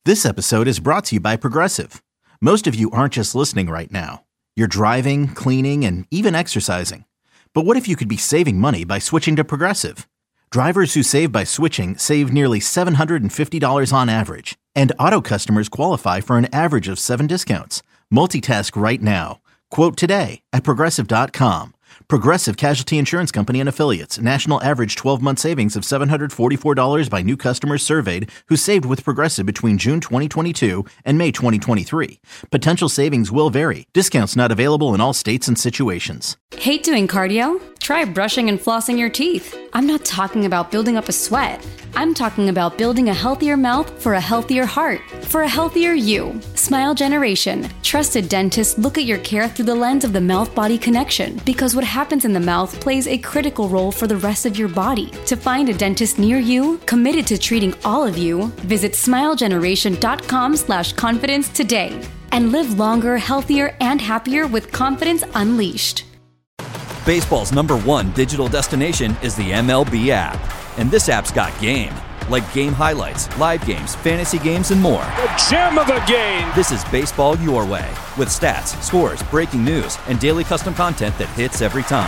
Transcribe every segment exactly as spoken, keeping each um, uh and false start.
This episode is brought to you by Progressive. Most of you aren't just listening right now. You're driving, cleaning, and even exercising. But what if you could be saving money by switching to Progressive? Drivers who save by switching save nearly seven hundred fifty dollars on average. And auto customers qualify for an average of seven discounts. Multitask right now. Quote today at Progressive dot com. Progressive Casualty Insurance Company and Affiliates. National average twelve-month savings of seven hundred forty-four dollars by new customers surveyed who saved with Progressive between June twenty twenty-two and May twenty twenty-three. Potential savings will vary. Discounts not available in all states and situations. Hate doing cardio? Try brushing and flossing your teeth. I'm not talking about building up a sweat. I'm talking about building a healthier mouth for a healthier heart, for a healthier you. Smile Generation. Trusted dentists look at your care through the lens of the mouth-body connection, because what happens in the mouth plays a critical role for the rest of your body. To find a dentist near you, committed to treating all of you, visit smilegeneration.com slash confidence today and live longer, healthier, and happier with confidence unleashed. Baseball's number one digital destination is the M L B app. And this app's got game. Like game highlights, live games, fantasy games, and more. A gem of a game! This is baseball your way. With stats, scores, breaking news, and daily custom content that hits every time.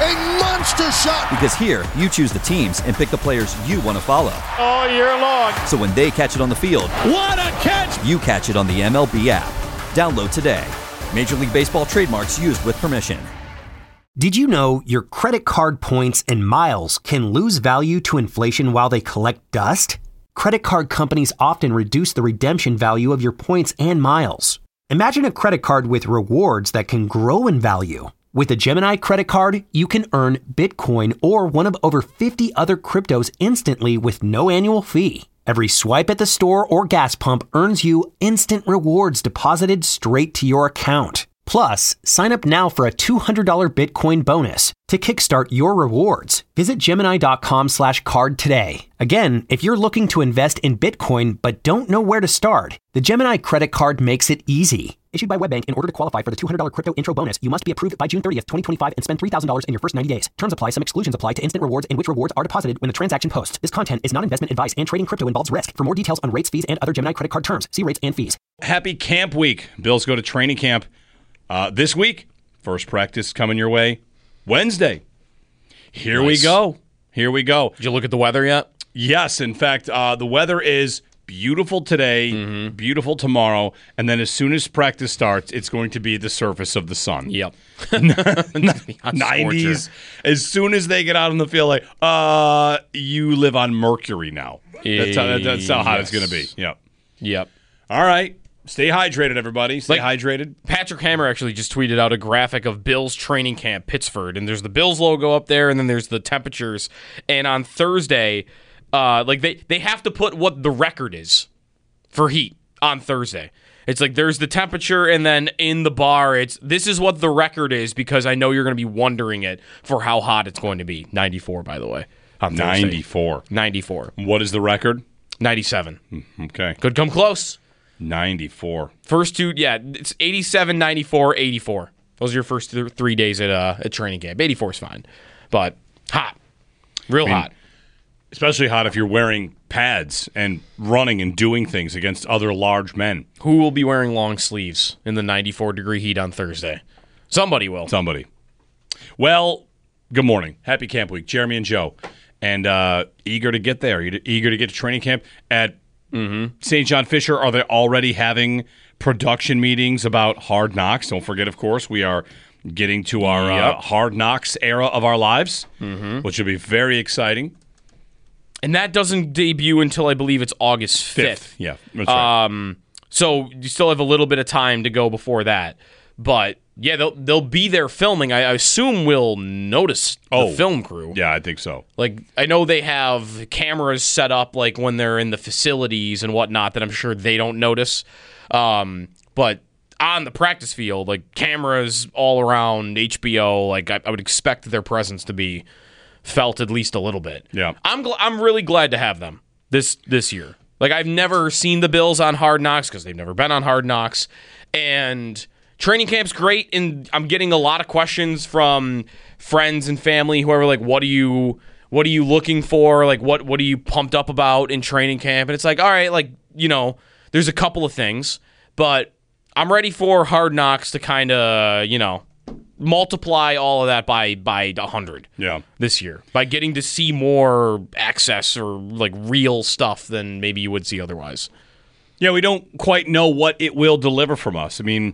A monster shot! Because here, you choose the teams and pick the players you want to follow. All year long. So when they catch it on the field, what a catch! You catch it on the M L B app. Download today. Major League Baseball trademarks used with permission. Did you know your credit card points and miles can lose value to inflation while they collect dust? Credit card companies often reduce the redemption value of your points and miles. Imagine a credit card with rewards that can grow in value. With a Gemini credit card, you can earn Bitcoin or one of over fifty other cryptos instantly with no annual fee. Every swipe at the store or gas pump earns you instant rewards deposited straight to your account. Plus, sign up now for a two hundred dollars Bitcoin bonus. To kickstart your rewards, visit Gemini.com slash card today. Again, if you're looking to invest in Bitcoin but don't know where to start, the Gemini credit card makes it easy. Issued by WebBank, in order to qualify for the two hundred dollars crypto intro bonus, you must be approved by June thirtieth, twenty twenty-five and spend three thousand dollars in your first ninety days. Terms apply. Some exclusions apply to instant rewards in which rewards are deposited when the transaction posts. This content is not investment advice, and trading crypto involves risk. For more details on rates, fees, and other Gemini credit card terms, see rates and fees. Happy camp week. Bills go to training camp uh, this week. First practice coming your way Wednesday. Here nice. we go. Here we go. Did you look at the weather yet? Yes. In fact, uh, the weather is beautiful today, mm-hmm. beautiful tomorrow, and then as soon as practice starts, it's going to be the surface of the sun. Yep. nineties. As soon as they get out on the field, like, uh, you live on Mercury now. That's how, that's how hot yes. it's going to be. Yep. Yep. All right. Stay hydrated, everybody. Stay like, hydrated. Patrick Hammer actually just tweeted out a graphic of Bills training camp, Pittsford, and there's the Bills logo up there, and then there's the temperatures. And on Thursday, uh, like they, they have to put what the record is for heat on Thursday. It's like there's the temperature, and then in the bar, it's this is what the record is, because I know you're going to be wondering it for how hot it's going to be. ninety-four, by the way. On Thursday. ninety-four. ninety-four. What is the record? ninety-seven. Okay. Could come close. ninety-four. First two, yeah, it's eighty-seven, ninety-four, eighty-four. Those are your first th- three days at uh, at training camp. eighty-four is fine, but hot, real I mean, hot. Especially hot if you're wearing pads and running and doing things against other large men. Who will be wearing long sleeves in the ninety-four degree heat on Thursday? Somebody will. Somebody. Well, good morning. Happy camp week. Jeremy and Joe. And uh, eager to get there. Eager to get to training camp at Mm-hmm. Saint John Fisher. Are they already having production meetings about Hard Knocks? Don't forget, of course, we are getting to our yep. uh, Hard Knocks era of our lives, mm-hmm. which will be very exciting. And that doesn't debut until, I believe, it's August fifth. fifth. Yeah, that's right. Um, so you still have a little bit of time to go before that. But, yeah, they'll, they'll be there filming. I, I assume we'll notice the oh, film crew. Yeah, I think so. Like, I know they have cameras set up, like, when they're in the facilities and whatnot that I'm sure they don't notice. Um, but on the practice field, like, cameras all around H B O, like, I, I would expect their presence to be felt at least a little bit. Yeah. I'm gl- I'm really glad to have them this this year. Like, I've never seen the Bills on Hard Knocks because they've never been on Hard Knocks. And training camp's great, and I'm getting a lot of questions from friends and family, whoever, like, what are you what are you looking for? Like, what what are you pumped up about in training camp? And it's like, all right, like, you know, there's a couple of things, but I'm ready for Hard Knocks to kind of, you know, multiply all of that by by one hundred yeah. this year by getting to see more access or like real stuff than maybe you would see otherwise. Yeah, we don't quite know what it will deliver from us. I mean,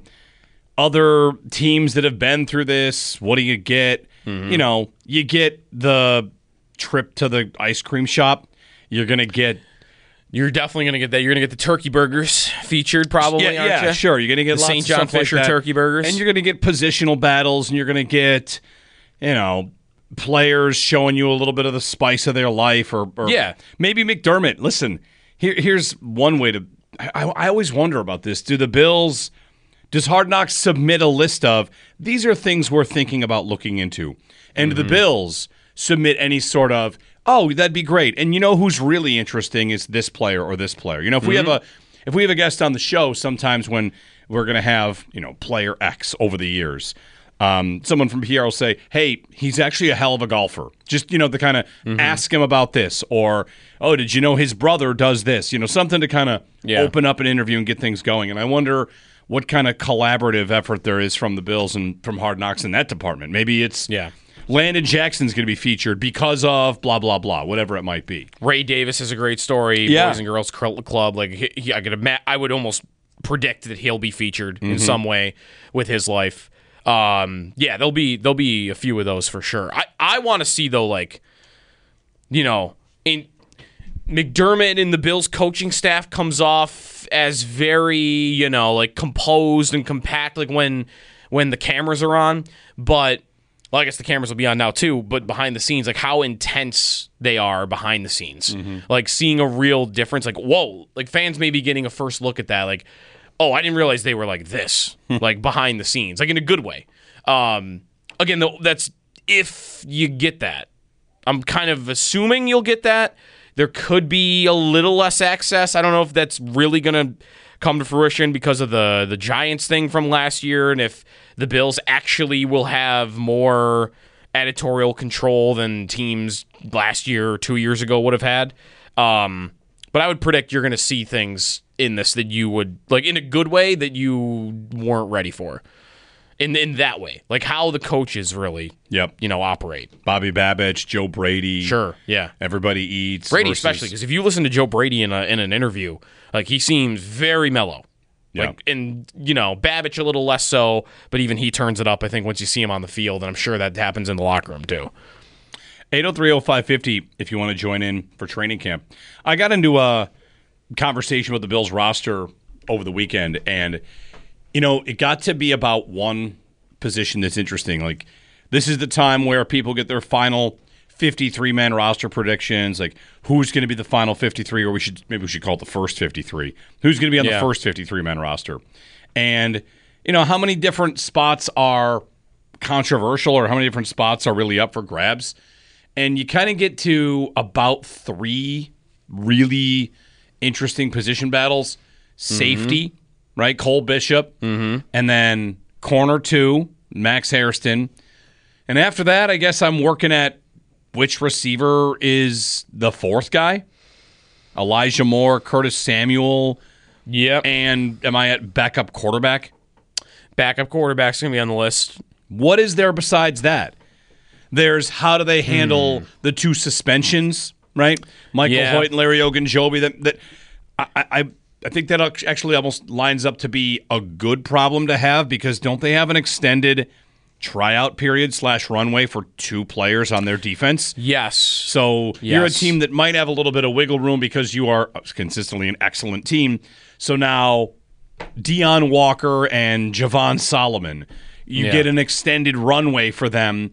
other teams that have been through this, what do you get? Mm-hmm. You know, you get the trip to the ice cream shop. You're going to get... You're definitely going to get that. You're going to get the turkey burgers featured probably, yeah, aren't yeah, you? sure. You're going to get the lots Saint of John stuff Fisher like that. turkey burgers. And you're going to get positional battles, and you're going to get, you know, players showing you a little bit of the spice of their life. Or, or yeah. maybe McDermott. Listen, here, here's one way to... I, I always wonder about this. Do the Bills... Does Hard Knocks submit a list of, these are things we're thinking about looking into? And mm-hmm. do the Bills submit any sort of, oh, that'd be great. And you know who's really interesting is this player or this player. You know, if mm-hmm. we have a if we have a guest on the show, sometimes when we're going to have, you know, player X over the years, um, someone from P R will say, hey, he's actually a hell of a golfer. Just, you know, to kind of mm-hmm. ask him about this. Or, oh, did you know his brother does this? You know, something to kind of yeah. open up an interview and get things going. And I wonder what kind of collaborative effort there is from the Bills and from Hard Knocks in that department. Maybe it's yeah. Landon Jackson's going to be featured because of blah, blah, blah, whatever it might be. Ray Davis is a great story. Yeah. Boys and Girls Club. Like he, he, I, could ima- I would almost predict that he'll be featured mm-hmm. in some way with his life. Um, yeah, there'll be there'll be a few of those for sure. I, I want to see, though, like, you know, in McDermott and the Bills coaching staff comes off as very, you know, like composed and compact, like when when the cameras are on. But, well, I guess the cameras will be on now too, but behind the scenes, like how intense they are behind the scenes. Mm-hmm. Like seeing a real difference, like, whoa, like fans may be getting a first look at that, like, oh, I didn't realize they were like this, like behind the scenes, like in a good way. Um, again, though, that's if you get that. I'm kind of assuming you'll get that. There could be a little less access. I don't know if that's really going to come to fruition because of the, the Giants thing from last year, and if the Bills actually will have more editorial control than teams last year or two years ago would have had. Um, but I would predict you're going to see things in this that you would, like in a good way, that you weren't ready for. In in that way, like how the coaches really, yep. you know, operate. Bobby Babich, Joe Brady, sure, yeah. Everybody eats. Brady versus... especially, because if you listen to Joe Brady in a in an interview, like he seems very mellow. Yeah. Like, and you know, Babich a little less so, but even he turns it up. I think once you see him on the field, and I'm sure that happens in the locker room too. eight oh three oh five fifty if you want to join in for training camp. I got into a conversation with the Bills roster over the weekend, and you know, it got to be about one position that's interesting. Like, this is the time where people get their final fifty-three man roster predictions. Like, who's going to be the final fifty-three, or we should maybe we should call it the first fifty-three. Who's going to be on yeah. the first fifty-three man roster? And, you know, how many different spots are controversial, or how many different spots are really up for grabs? And you kind of get to about three really interesting position battles. Safety. Mm-hmm. Right, Cole Bishop, mm-hmm. and then corner two, Max Hairston. And after that, I guess I'm working at which receiver is the fourth guy. Elijah Moore, Curtis Samuel. Yep. And am I at backup quarterback? Backup quarterback's going to be on the list. What is there besides that? There's how do they handle mm. the two suspensions, right? Michael yeah. Hoyt and Larry Ogunjobi. That, that I... I I think that actually almost lines up to be a good problem to have, because don't they have an extended tryout period slash runway for two players on their defense? Yes. So yes. you're a team that might have a little bit of wiggle room because you are consistently an excellent team. So now Deion Walker and Javon Solomon, you yeah. get an extended runway for them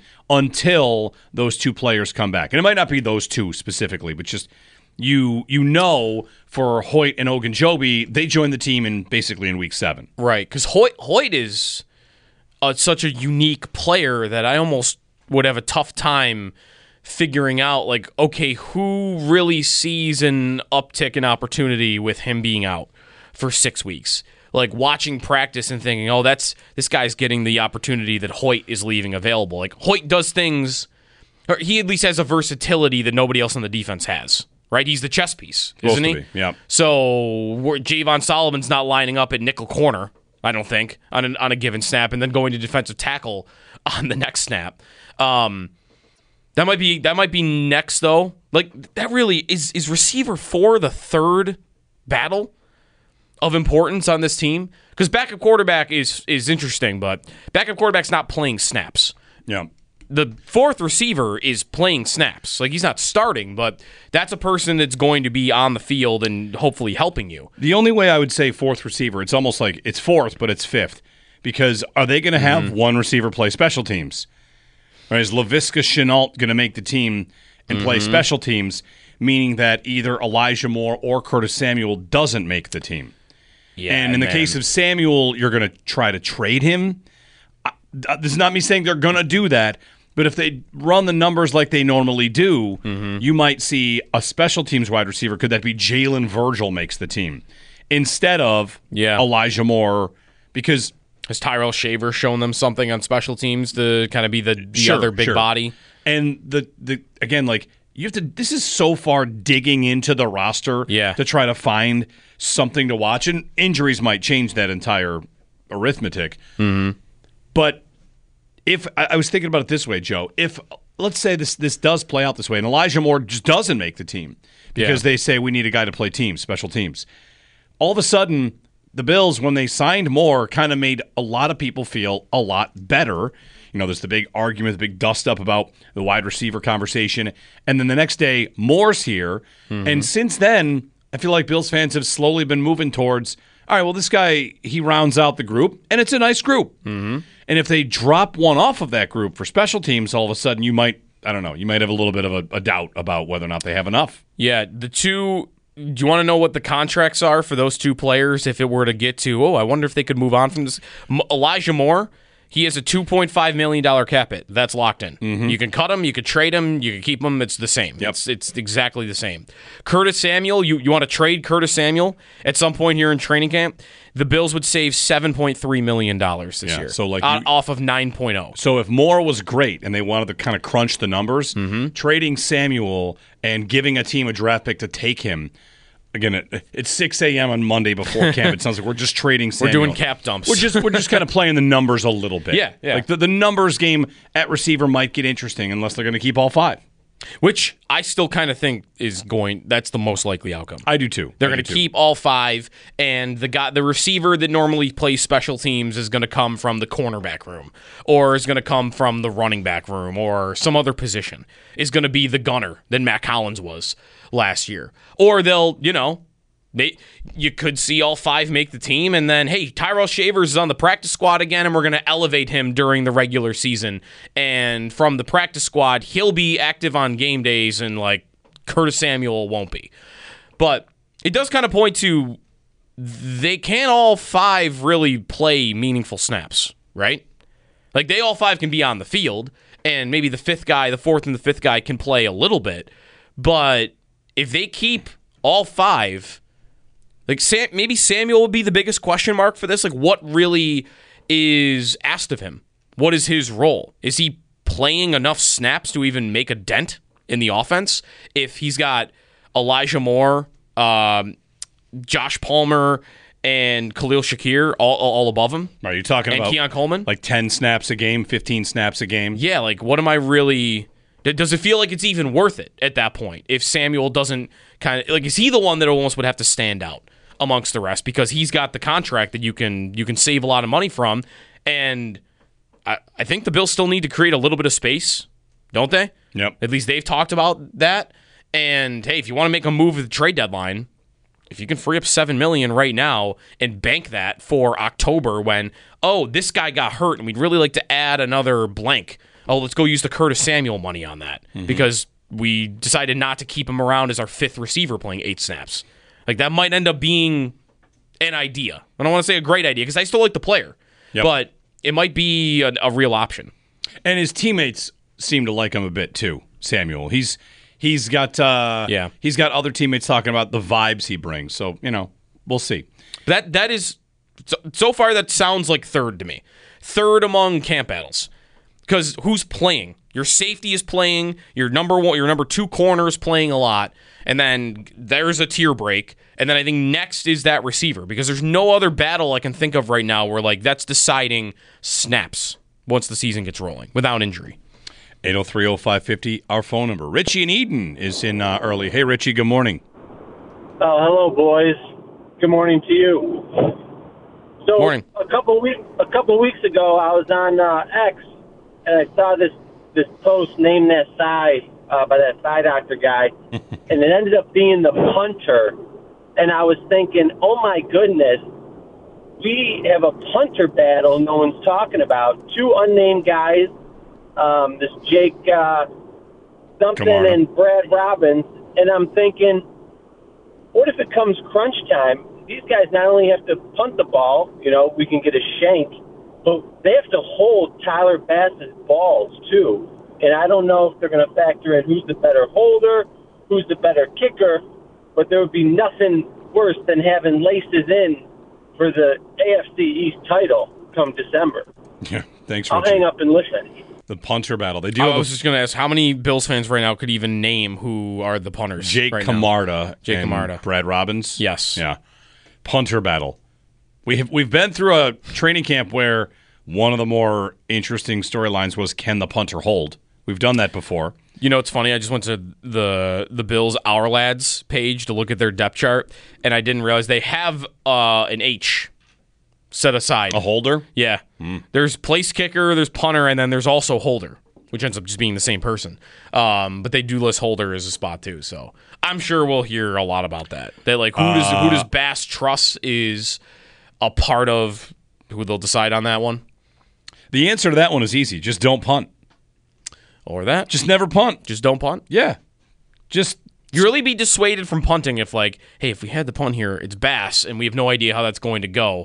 until those two players come back. And it might not be those two specifically, but just... You you know for Hoyt and Ogunjobi, they joined the team in basically in week seven. Right, because Hoyt, Hoyt is uh, such a unique player that I almost would have a tough time figuring out, like, okay, who really sees an uptick in opportunity with him being out for six weeks? Like, watching practice and thinking, oh, that's this guy's getting the opportunity that Hoyt is leaving available. Like, Hoyt does things, or he at least has a versatility that nobody else on the defense has. right? He's the chess piece, Supposed isn't to he? be, yeah. So we're, Javon Solomon's not lining up at nickel corner, I don't think, on, an, on a given snap, and then going to defensive tackle on the next snap. Um, that might be that might be next, though. Like, that really is is receiver four the third battle of importance on this team? Because backup quarterback is is interesting, but backup quarterback's not playing snaps. Yeah. The fourth receiver is playing snaps. Like, he's not starting, but that's a person that's going to be on the field and hopefully helping you. The only way I would say fourth receiver, it's almost like it's fourth, but it's fifth. Because are they going to have mm-hmm. one receiver play special teams? Or is Laviska Shenault going to make the team and mm-hmm. play special teams, meaning that either Elijah Moore or Curtis Samuel doesn't make the team? Yeah, and in the man. case of Samuel, you're going to try to trade him. I, this is not me saying they're going to do that, but if they run the numbers like they normally do, mm-hmm. you might see a special teams wide receiver. Could that be Jalen Virgil makes the team instead of yeah. Elijah Moore? Because has Tyrell Shaver shown them something on special teams to kind of be the, the sure, other big sure. body? And the the again, like you have to. This is so far digging into the roster yeah. to try to find something to watch, and injuries might change that entire arithmetic. Mm-hmm. But if I, I was thinking about it this way, Joe, if let's say this this does play out this way, and Elijah Moore just doesn't make the team because yeah. they say we need a guy to play teams, special teams, all of a sudden the Bills, when they signed Moore, kind of made a lot of people feel a lot better. You know, there's the big argument, the big dust-up about the wide receiver conversation. And then the next day, Moore's here. Mm-hmm. And since then, I feel like Bills fans have slowly been moving towards, all right, well, this guy, he rounds out the group, and it's a nice group. Mm-hmm. And if they drop one off of that group for special teams, all of a sudden you might, I don't know, you might have a little bit of a, a doubt about whether or not they have enough. Yeah, the two... Do you want to know what the contracts are for those two players if it were to get to, oh, I wonder if they could move on from this? M- Elijah Moore, he has a two point five million dollars cap hit. That's locked in. Mm-hmm. You can cut him, you could trade him, you can keep him. It's the same. Yep. It's, it's exactly the same. Curtis Samuel, you, you want to trade Curtis Samuel at some point here in training camp? The Bills would save seven point three million dollars this yeah, year so like uh, you, off of nine point oh. So if Moore was great and they wanted to kind of crunch the numbers, mm-hmm. trading Samuel and giving a team a draft pick to take him, again, it, it's six a.m. on Monday before camp. It sounds like we're just trading Samuel. We're doing cap dumps. We're just we're just kind of playing the numbers a little bit. Yeah, yeah. Like the, the numbers game at receiver might get interesting unless they're going to keep all five. Which I still kind of think is going, that's the most likely outcome. I do too. They're going to keep all five, and the guy, the receiver that normally plays special teams is going to come from the cornerback room, or is going to come from the running back room, or some other position. Is going to be the gunner that Matt Collins was last year. Or they'll, you know, they you could see all five make the team, and then, hey, Tyrell Shavers is on the practice squad again, and we're going to elevate him during the regular season. And from the practice squad, he'll be active on game days, and, like, Curtis Samuel won't be. But it does kind of point to they can't all five really play meaningful snaps, right? Like, they all five can be on the field, and maybe the fifth guy, the fourth and the fifth guy can play a little bit. But if they keep all five... Like Sam, maybe Samuel would be the biggest question mark for this. Like, what really is asked of him? What is his role? Is he playing enough snaps to even make a dent in the offense? If he's got Elijah Moore, um, Josh Palmer, and Khalil Shakir all, all, all above him, are you talking and about Keon Coleman, like ten snaps a game, fifteen snaps a game? Yeah, like what am I really? Does it feel like it's even worth it at that point if Samuel doesn't kind of like? Is he the one that almost would have to stand out amongst the rest because he's got the contract that you can you can save a lot of money from? And I, I think the Bills still need to create a little bit of space, don't they? Yep. At least they've talked about that. And hey, if you want to make a move at the trade deadline, if you can free up seven million dollars right now and bank that for October when, oh, this guy got hurt and we'd really like to add another blank. Oh, let's go use the Curtis Samuel money on that mm-hmm. because we decided not to keep him around as our fifth receiver playing eight snaps. Like, that might end up being an idea. I don't want to say a great idea because I still like the player, yep. but it might be a, a real option. And his teammates seem to like him a bit too, Samuel. He's he's got uh, yeah. he's got other teammates talking about the vibes he brings. So, you know, we'll see. That that is so, so far that sounds like third to me. Third among camp battles. Because who's playing? Your safety is playing. Your number one, your number two corner is playing a lot. And then there's a tier break. And then I think next is that receiver. Because there's no other battle I can think of right now where like that's deciding snaps once the season gets rolling without injury. eight oh three oh five fifty, our phone number. Richie in Eden is in uh, early. Hey, Richie, good morning. Oh, hello, boys. Good morning to you. So Morning. a couple weeks a couple weeks ago, I was on uh, X, and I saw this this post, Name That Thigh, uh, by that thigh doctor guy, and it ended up being the punter. And I was thinking, oh my goodness, we have a punter battle no one's talking about. Two unnamed guys, um, this Jake uh, something Camarda. and Brad Robbins, and I'm thinking, what if it comes crunch time? These guys not only have to punt the ball, you know, we can get a shank, but they have to hold Tyler Bass's balls, too. And I don't know if they're going to factor in who's the better holder, who's the better kicker, but there would be nothing worse than having laces in for the A F C East title come December. Yeah, thanks, I'll Richie. hang up and listen. The punter battle. They do I have was a just going to ask, how many Bills fans right now could even name who are the punters? Jake right now? Camarda Jake and Camarda. Brad Robbins. Yes. Yeah. Punter battle. We have we've been through a training camp where one of the more interesting storylines was, can the punter hold? We've done that before. You know, it's funny. I just went to the the Bills Our Lads page to look at their depth chart, and I didn't realize they have uh, an H set aside. A holder? Yeah. Mm. There's place kicker, there's punter, and then there's also holder, which ends up just being the same person. Um, but they do list holder as a spot too. So I'm sure we'll hear a lot about that. That like who does Uh, who does Bass trust is a part of who they'll decide on that one. The answer to that one is easy. Just don't punt. Or that. Just never punt. Just don't punt. Yeah. Just You really be dissuaded from punting if, like, hey, if we had the punt here, it's Bass, and we have no idea how that's going to go.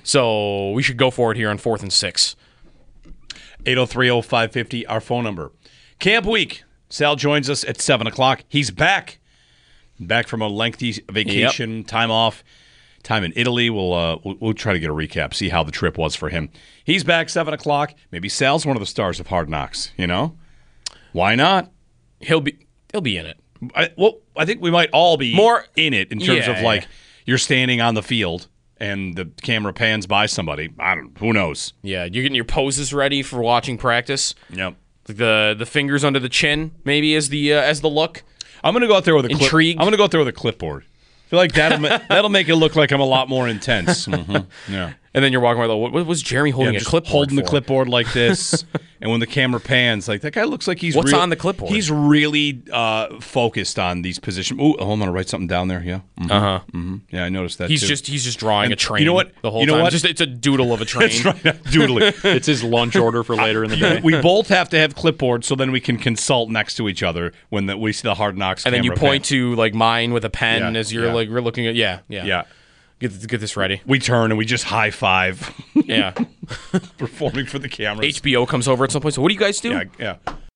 So we should go for it here on fourth and six. eight oh three oh five fifty, our phone number. Camp week. Sal joins us at seven o'clock. He's back. Back from a lengthy vacation, yep. time off, time in Italy. We'll, uh, we'll we'll try to get a recap, see how the trip was for him. He's back seven o'clock. Maybe Sal's one of the stars of Hard Knocks, you know? Why not? He'll be he'll be in it. I, well, I think we might all be more in it in terms yeah, of like yeah. you're standing on the field and the camera pans by somebody. I don't. Who knows? Yeah, you're getting your poses ready for watching practice. Yep. Like the the fingers under the chin maybe as the uh, as the look. I'm gonna go out there with a clip. Intrigued. I'm gonna go out there with a clipboard. I feel like that'll ma- that'll make it look like I'm a lot more intense. Mm-hmm. Yeah. And then you're walking around like, what was Jeremy holding yeah, a just clipboard holding for? the clipboard like this, and when the camera pans, like that guy looks like he's what's real, on the clipboard? He's really uh, focused on these positions. Ooh, oh, I'm gonna write something down there. Yeah. Mm-hmm. Uh huh. Mm-hmm. Yeah, I noticed that. He's too. just he's just drawing And a train. You know what? The whole you know time. what? Just it's a doodle of a train. That's right. Doodling. It's his lunch order for later in the day. We both have to have clipboards so then we can consult next to each other when the, we see the Hard Knocks. And then you camera point pan. to like mine with a pen Yeah, as you're yeah. like we're looking at yeah yeah Yeah. Get get this ready. We turn and we just high five. Yeah. Performing for the cameras. H B O comes over at some point. So what do you guys do? Yeah, yeah.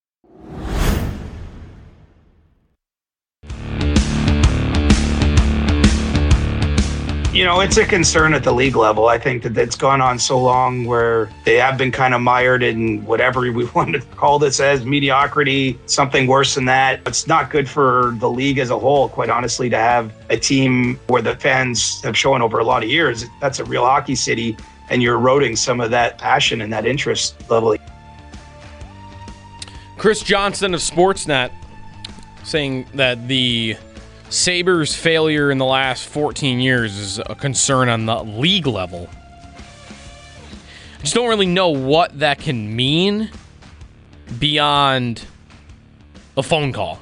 You know, it's a concern at the league level. I think that it's gone on so long where they have been kind of mired in whatever we want to call this as mediocrity, something worse than that. It's not good for the league as a whole, quite honestly, to have a team where the fans have shown over a lot of years. That's a real hockey city, and you're eroding some of that passion and that interest level. Chris Johnston of Sportsnet saying that the Sabres' failure in the last fourteen years is a concern on the league level. I just don't really know what that can mean beyond a phone call.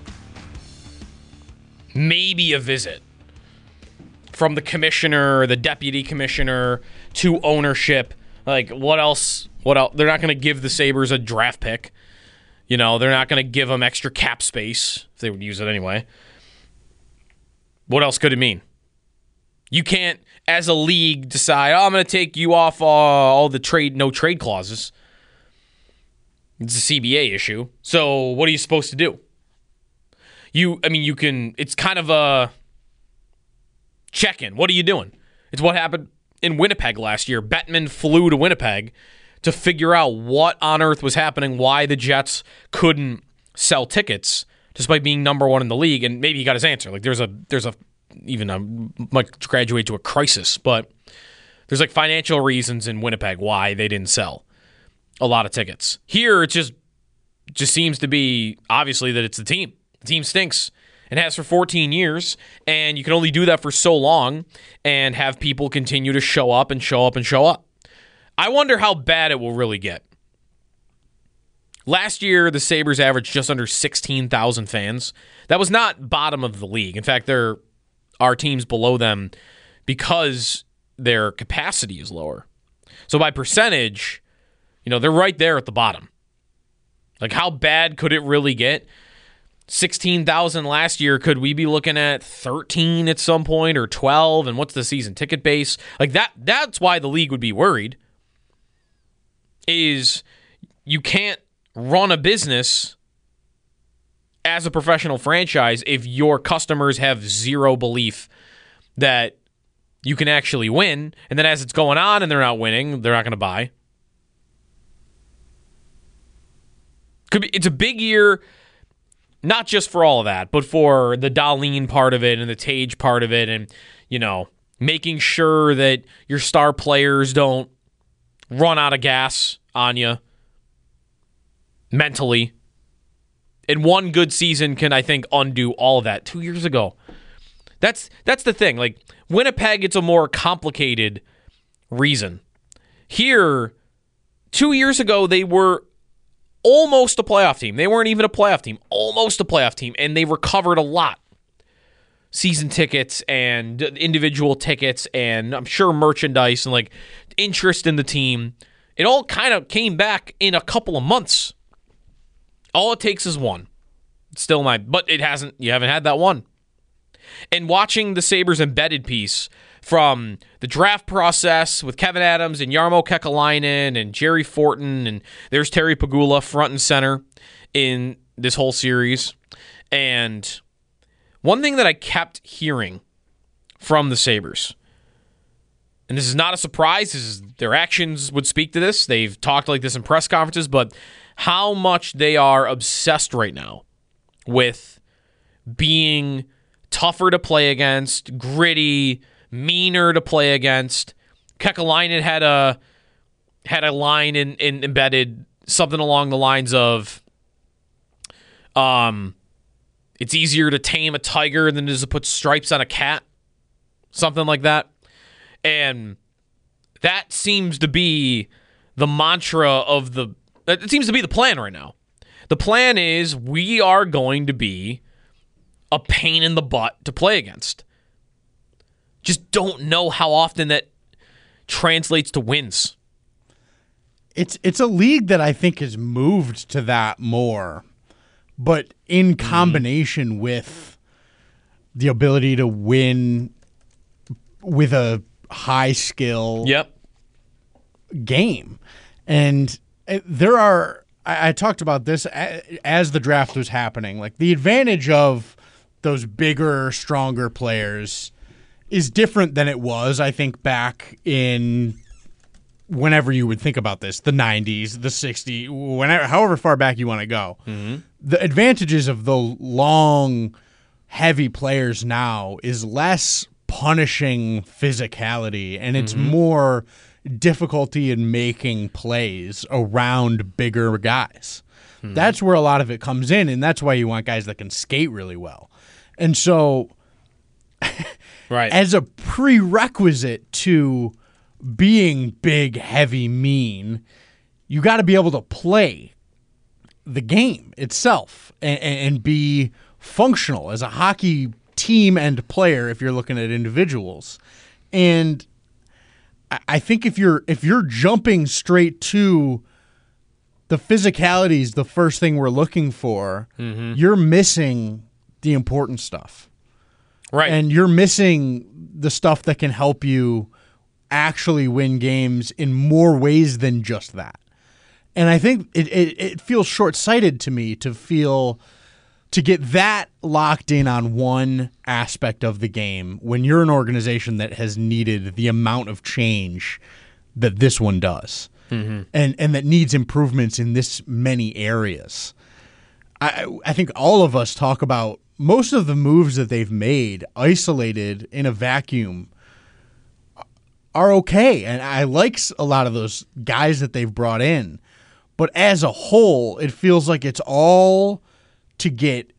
Maybe a visit from the commissioner or the deputy commissioner to ownership. Like, what else? What else? They're not going to give the Sabres a draft pick. You know, they're not going to give them extra cap space if they would use it anyway. What else could it mean? You can't, as a league, decide, oh, I'm going to take you off uh, all the trade, no trade clauses. It's a C B A issue. So what are you supposed to do? You, I mean, you can, it's kind of a check-in. What are you doing? It's what happened in Winnipeg last year. Bettman flew to Winnipeg to figure out what on earth was happening, why the Jets couldn't sell tickets despite being number one in the league. And maybe he got his answer. Like there's a there's a even a might graduate to a crisis, but there's like financial reasons in Winnipeg why they didn't sell a lot of tickets. Here, it just just seems to be obviously that it's the team. The team stinks. It has for fourteen years, and you can only do that for so long and have people continue to show up and show up and show up. I wonder how bad it will really get. Last year, the Sabres averaged just under sixteen thousand fans. That was not bottom of the league. In fact, there are teams below them because their capacity is lower. So by percentage, you know, they're right there at the bottom. Like, how bad could it really get? sixteen thousand last year. Could we be looking at thirteen at some point or twelve? And what's the season ticket base? Like that, that's why the league would be worried, is you can't run a business as a professional franchise if your customers have zero belief that you can actually win. And then as it's going on and they're not winning, they're not going to buy. Could be, it's a big year, not just for all of that, but for the Dahlin part of it and the Tage part of it, and, you know, making sure that your star players don't run out of gas on you mentally. And one good season can, I think, undo all of that. Two years ago. That's that's the thing. Like, Winnipeg, it's a more complicated reason. Here, two years ago, they were almost a playoff team. They weren't even a playoff team. Almost a playoff team. And they recovered a lot. Season tickets and individual tickets and I'm sure merchandise and like interest in the team. It all kind of came back in a couple of months. All it takes is one. It's still my, but it hasn't, you haven't had that one. And watching the Sabres embedded piece from the draft process with Kevin Adams and Jarmo Kekalainen and Jerry Fortin, and there's Terry Pegula front and center in this whole series. And one thing that I kept hearing from the Sabres, and this is not a surprise, this is, their actions would speak to this. They've talked like this in press conferences, but how much they are obsessed right now with being tougher to play against, gritty, meaner to play against. Kekalainen had a had a line in, in embedded, something along the lines of, um, it's easier to tame a tiger than it is to put stripes on a cat, something like that. And that seems to be the mantra of the. It seems to be the plan right now. The plan is we are going to be a pain in the butt to play against. Just don't know how often that translates to wins. It's it's a league that I think has moved to that more, but in combination mm. with the ability to win with a high skill yep. game. And there are, I, I talked about this as the draft was happening, like the advantage of those bigger, stronger players is different than it was, I think, back in whenever you would think about this, the nineties, the sixties, whenever, however far back you want to go. Mm-hmm. The advantages of the long, heavy players now is less punishing physicality, and it's mm-hmm. more difficulty in making plays around bigger guys. Mm-hmm. That's where a lot of it comes in, and that's why you want guys that can skate really well. And so, right. as a prerequisite to being big, heavy, mean, you got to be able to play the game itself and, and be functional as a hockey team and player if you're looking at individuals. And I think if you're if you're jumping straight to the physicality is the first thing we're looking for, mm-hmm. you're missing the important stuff. Right. And you're missing the stuff that can help you actually win games in more ways than just that. And I think it, it, it feels short-sighted to me to feel to get that locked in on one aspect of the game when you're an organization that has needed the amount of change that this one does. mm-hmm. and and that needs improvements in this many areas. I I think all of us talk about most of the moves that they've made isolated in a vacuum are okay, and I like a lot of those guys that they've brought in. But as a whole, it feels like it's all to get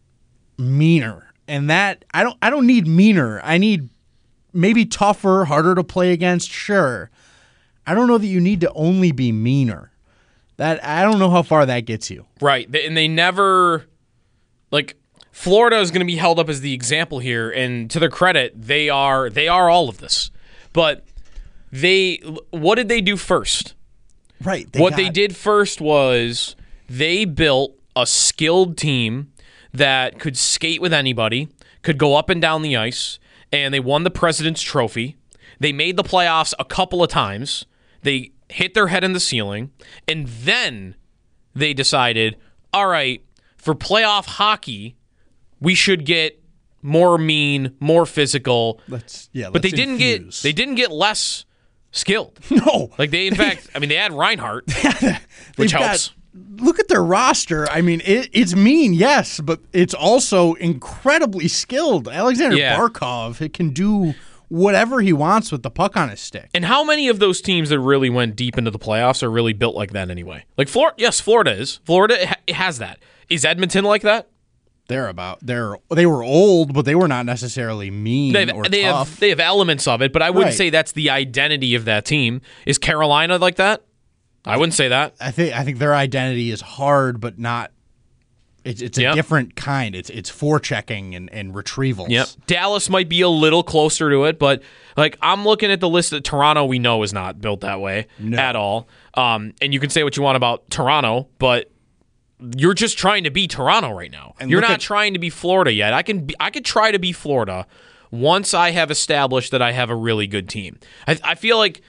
meaner. And that I don't I don't need meaner. I need maybe tougher, harder to play against, sure. I don't know that you need to only be meaner. That I don't know how far that gets you. Right. And they never like Florida is going to be held up as the example here, and to their credit, they are they are all of this. But they what did they do first? Right. What got, they did first was they built a skilled team that could skate with anybody, could go up and down the ice, and they won the President's Trophy. They made the playoffs a couple of times. They hit their head in the ceiling, and then they decided, all right, for playoff hockey, we should get more mean, more physical. Let's yeah, but let's they didn't infuse. get they didn't get less skilled. No, like they in fact, I mean, they had Reinhart, which helps. Got, look at their roster. I mean, it, it's mean, yes, but it's also incredibly skilled. Alexander Yeah. Barkov, it can do whatever he wants with the puck on his stick. And how many of those teams that really went deep into the playoffs are really built like that anyway? Like Florida, yes, Florida is. Florida ha- has that. Is Edmonton like that? They're about they're they were old, but they were not necessarily mean They've, or they tough. have they have elements of it, but I wouldn't Right. say that's the identity of that team. Is Carolina like that? I wouldn't say that. I think I think their identity is hard, but not. It's it's a Yep. different kind. It's it's forechecking and and retrievals. Yep. Dallas might be a little closer to it, but like I'm looking at the list that Toronto we know is not built that way No. at all. Um, and you can say what you want about Toronto, but you're just trying to be Toronto right now. And You're look not at- trying to be Florida yet. I can be, I could try to be Florida once I have established that I have a really good team. I, I feel like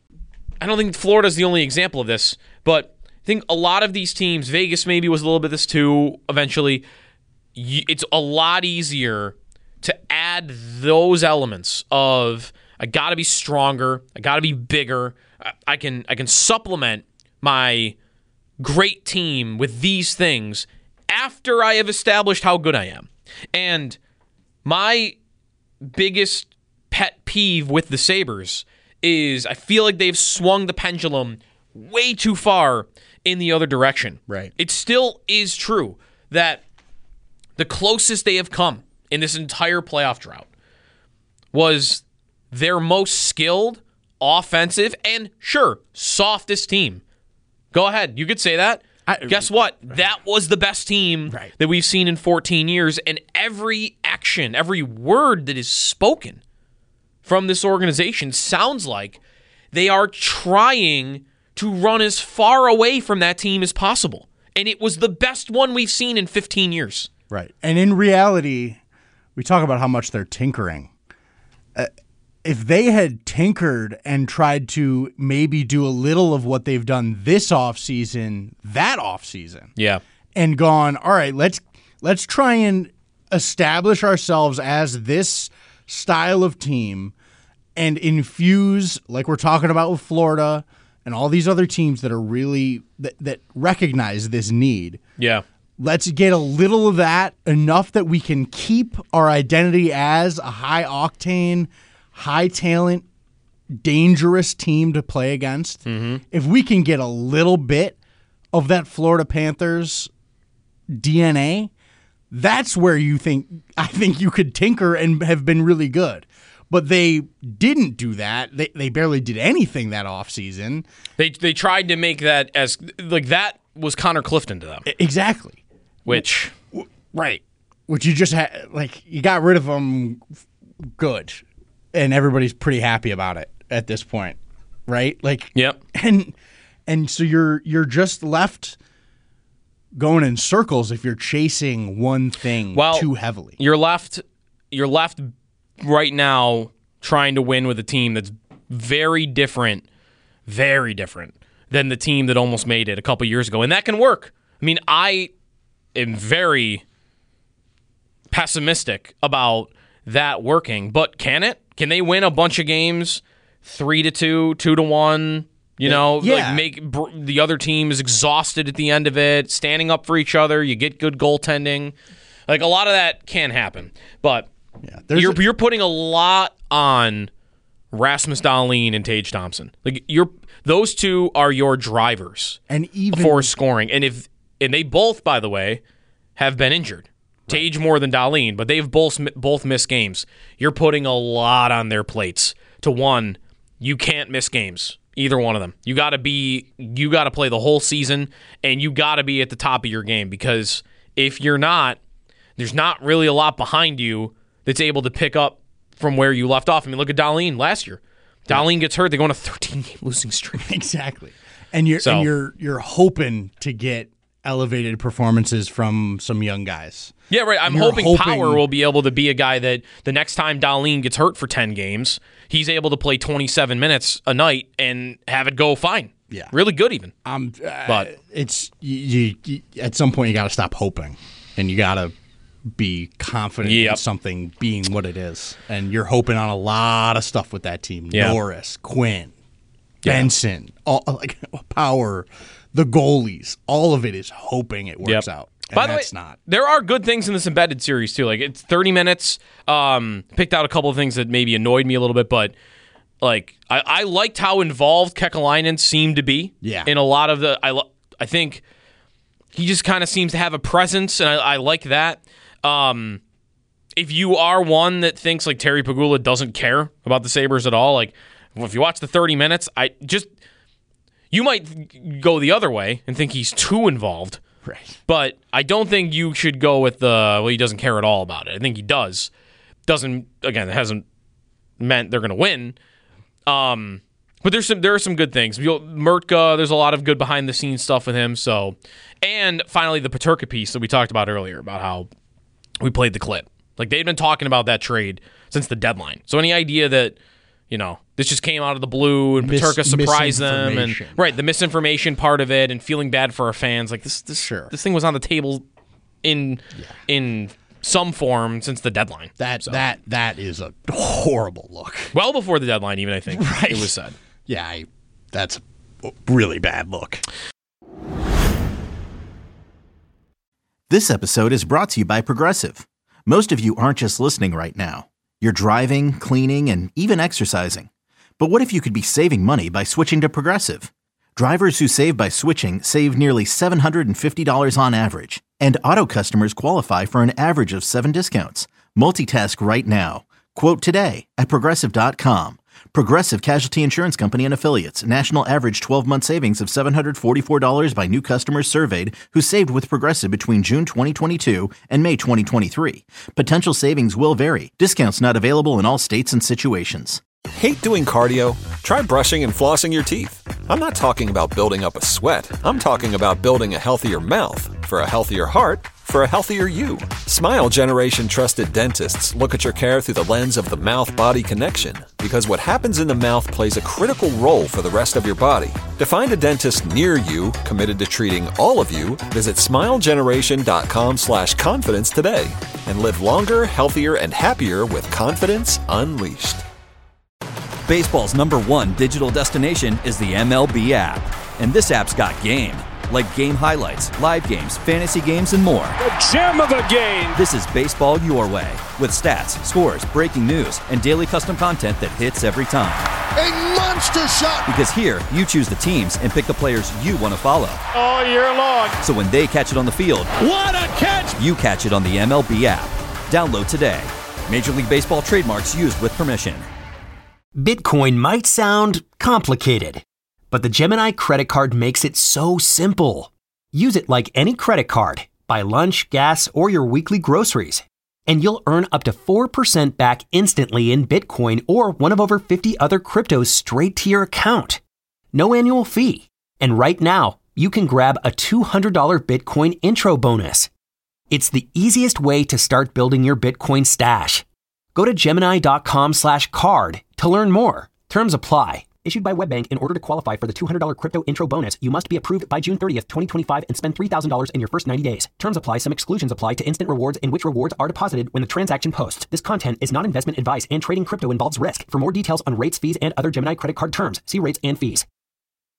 I don't think Florida's the only example of this, but I think a lot of these teams, Vegas maybe was a little bit this too eventually, y- it's a lot easier to add those elements of I got to be stronger, I got to be bigger, I, I can I can supplement my great team with these things after I have established how good I am. And my biggest pet peeve with the Sabres is I feel like they've swung the pendulum way too far in the other direction. Right. It still is true that the closest they have come in this entire playoff drought was their most skilled, offensive, and sure, softest team. Go ahead. You could say that. I, Guess what? That was the best team Right. that we've seen in fourteen years, and every action, every word that is spoken from this organization sounds like they are trying to run as far away from that team as possible. And it was the best one we've seen in fifteen years. Right. And in reality, we talk about how much they're tinkering. Uh, if they had tinkered and tried to maybe do a little of what they've done this offseason, that offseason, Yeah. and gone, all right, let's let's try and establish ourselves as this style of team and infuse, like we're talking about with Florida and all these other teams that are really that, that recognize this need. Yeah. Let's get a little of that, enough that we can keep our identity as a high octane, high talent, dangerous team to play against. Mm-hmm. If we can get a little bit of that Florida Panthers D N A, that's where you think I think you could tinker and have been really good. But they didn't do that. They they barely did anything that offseason. They they tried to make that as like that was Connor Clifton to them. Exactly. Which Right. Which you just had, like, you got rid of them good. And everybody's pretty happy about it at this point. Right? Like, Yep. And and so you're you're just left going in circles if you're chasing one thing well, too heavily. You're left you're left right now trying to win with a team that's very different, very different than the team that almost made it a couple years ago. And that can work. I mean, I am very pessimistic about that working, but can it? Can they win a bunch of games three to two, two to one, You know, yeah. like make br- the other team is exhausted at the end of it, standing up for each other. You get good goaltending. Like a lot of that can happen, but yeah, you're a- you're putting a lot on Rasmus Dahlin and Tage Thompson. Like you're those two are your drivers, and even for scoring. And if and they both, by the way, have been injured. Right. Tage more than Dahlin, but they've both both missed games. You're putting a lot on their plates. To one, you can't miss games. Either one of them. You got to be. You got to play the whole season, and you got to be at the top of your game because if you're not, there's not really a lot behind you that's able to pick up from where you left off. I mean, look at Dahlin last year. Dahlin gets hurt, they go on a thirteen-game losing streak. Exactly, and you're so, and you're you're hoping to get elevated performances from some young guys. Yeah, right. I'm hoping, hoping Power will be able to be a guy that the next time Dahlin gets hurt for ten games, he's able to play twenty-seven minutes a night and have it go fine. Yeah, really good even. Um, uh, but it's you, you, at some point you got to stop hoping, and you got to be confident yep. in something being what it is. And you're hoping on a lot of stuff with that team. Yep. Norris, Quinn, Benson, all, like Power, the goalies. All of it is hoping it works yep. out. And By the way, that's not. There are good things in this embedded series too. Like it's thirty minutes. Um, picked out a couple of things that maybe annoyed me a little bit, but like I, I liked how involved Kekalainen seemed to be. Yeah. In a lot of the, I I think he just kind of seems to have a presence, and I, I like that. Um, if you are one that thinks like Terry Pegula doesn't care about the Sabres at all, like well, if you watch the thirty minutes, I just you might go the other way and think he's too involved. Right. But I don't think you should go with the, well, he doesn't care at all about it. I think he does. Doesn't, again, it hasn't meant they're going to win. Um, but there's some, there are some good things. Murtka, there's a lot of good behind-the-scenes stuff with him. So, and finally, the Peterka piece that we talked about earlier, about how we played the clip. Like, they've been talking about that trade since the deadline. So any idea that, you know, this just came out of the blue and Mis- Peterka surprised them, and misinformation. right, the misinformation part of it, and feeling bad for our fans, like this, this, Sure. this thing was on the table in Yeah. in some form since the deadline. That So, that that is a horrible look. well before the deadline, even I think Right. it was said. Yeah, I, that's a really bad look. This episode is brought to you by Progressive. Most of you aren't just listening right now. You're driving, cleaning, and even exercising. But what if you could be saving money by switching to Progressive? Drivers who save by switching save nearly seven hundred fifty dollars on average. And auto customers qualify for an average of seven discounts. Multitask right now. Quote today at Progressive dot com. Progressive Casualty Insurance Company and Affiliates. National average twelve-month savings of seven hundred forty-four dollars by new customers surveyed who saved with Progressive between June twenty twenty-two and May twenty twenty-three. Potential savings will vary. Discounts not available in all states and situations. Hate doing cardio? Try brushing and flossing your teeth. I'm not talking about building up a sweat. I'm talking about building a healthier mouth. For a healthier heart, for a healthier you. Smile Generation trusted dentists look at your care through the lens of the mouth-body connection, because what happens in the mouth plays a critical role for the rest of your body. To find a dentist near you committed to treating all of you, visit smilegeneration.com slash confidence today and live longer, healthier, and happier with confidence unleashed. Baseball's number one digital destination is the M L B app. And this app's got game. Like game highlights, live games, fantasy games, and more. The gem of the game. This is baseball your way. With stats, scores, breaking news, and daily custom content that hits every time. A monster shot. Because here, you choose the teams and pick the players you want to follow. All year long. So when they catch it on the field, What a catch. you catch it on the M L B app. Download today. Major League Baseball trademarks used with permission. Bitcoin might sound complicated, but the Gemini credit card makes it so simple. Use it like any credit card. Buy lunch, gas, or your weekly groceries. And you'll earn up to four percent back instantly in Bitcoin or one of over fifty other cryptos straight to your account. No annual fee. And right now, you can grab a two hundred dollars Bitcoin intro bonus. It's the easiest way to start building your Bitcoin stash. Go to Gemini.com slash card to learn more. Terms apply. Issued by WebBank. In order to qualify for the two hundred dollars crypto intro bonus, you must be approved by June thirtieth, twenty twenty-five and spend three thousand dollars in your first ninety days. Terms apply. Some exclusions apply to instant rewards in which rewards are deposited when the transaction posts. This content is not investment advice and trading crypto involves risk. For more details on rates, fees, and other Gemini credit card terms, see rates and fees.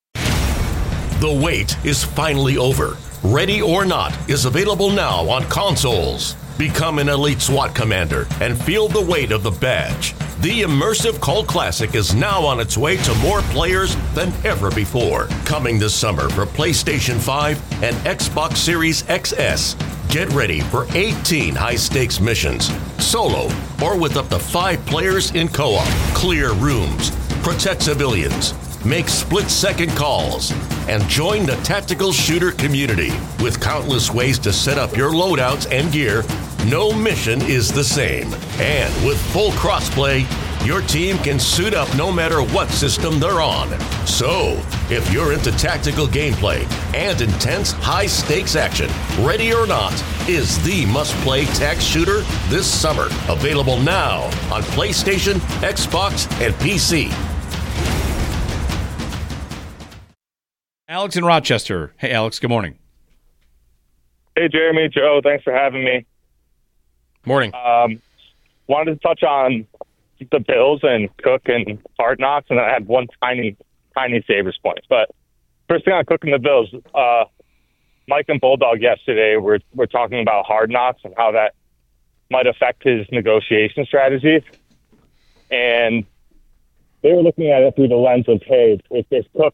The wait is finally over. Ready or Not is available now on consoles. Become an elite SWAT commander and feel the weight of the badge. The immersive cult classic is now on its way to more players than ever before. Coming this summer for PlayStation five and Xbox Series X S. Get ready for eighteen high-stakes missions, solo or with up to five players in co-op. Clear rooms, protect civilians, make split-second calls, and join the tactical shooter community. With countless ways to set up your loadouts and gear, no mission is the same. And with full crossplay, your team can suit up no matter what system they're on. So, if you're into tactical gameplay and intense high-stakes action, Ready or Not is the must-play tac shooter this summer. Available now on PlayStation, Xbox, and P C. Alex in Rochester. Hey, Alex, good morning. Hey, Jeremy, Joe, thanks for having me. Morning. Um, wanted to touch on the Bills and Cook and Hard Knocks, and then I had one tiny, tiny Sabres point. But first thing on Cook and the Bills, uh, Mike and Bulldog yesterday were, were talking about Hard Knocks and how that might affect his negotiation strategy. And they were looking at it through the lens of, hey, if this Cook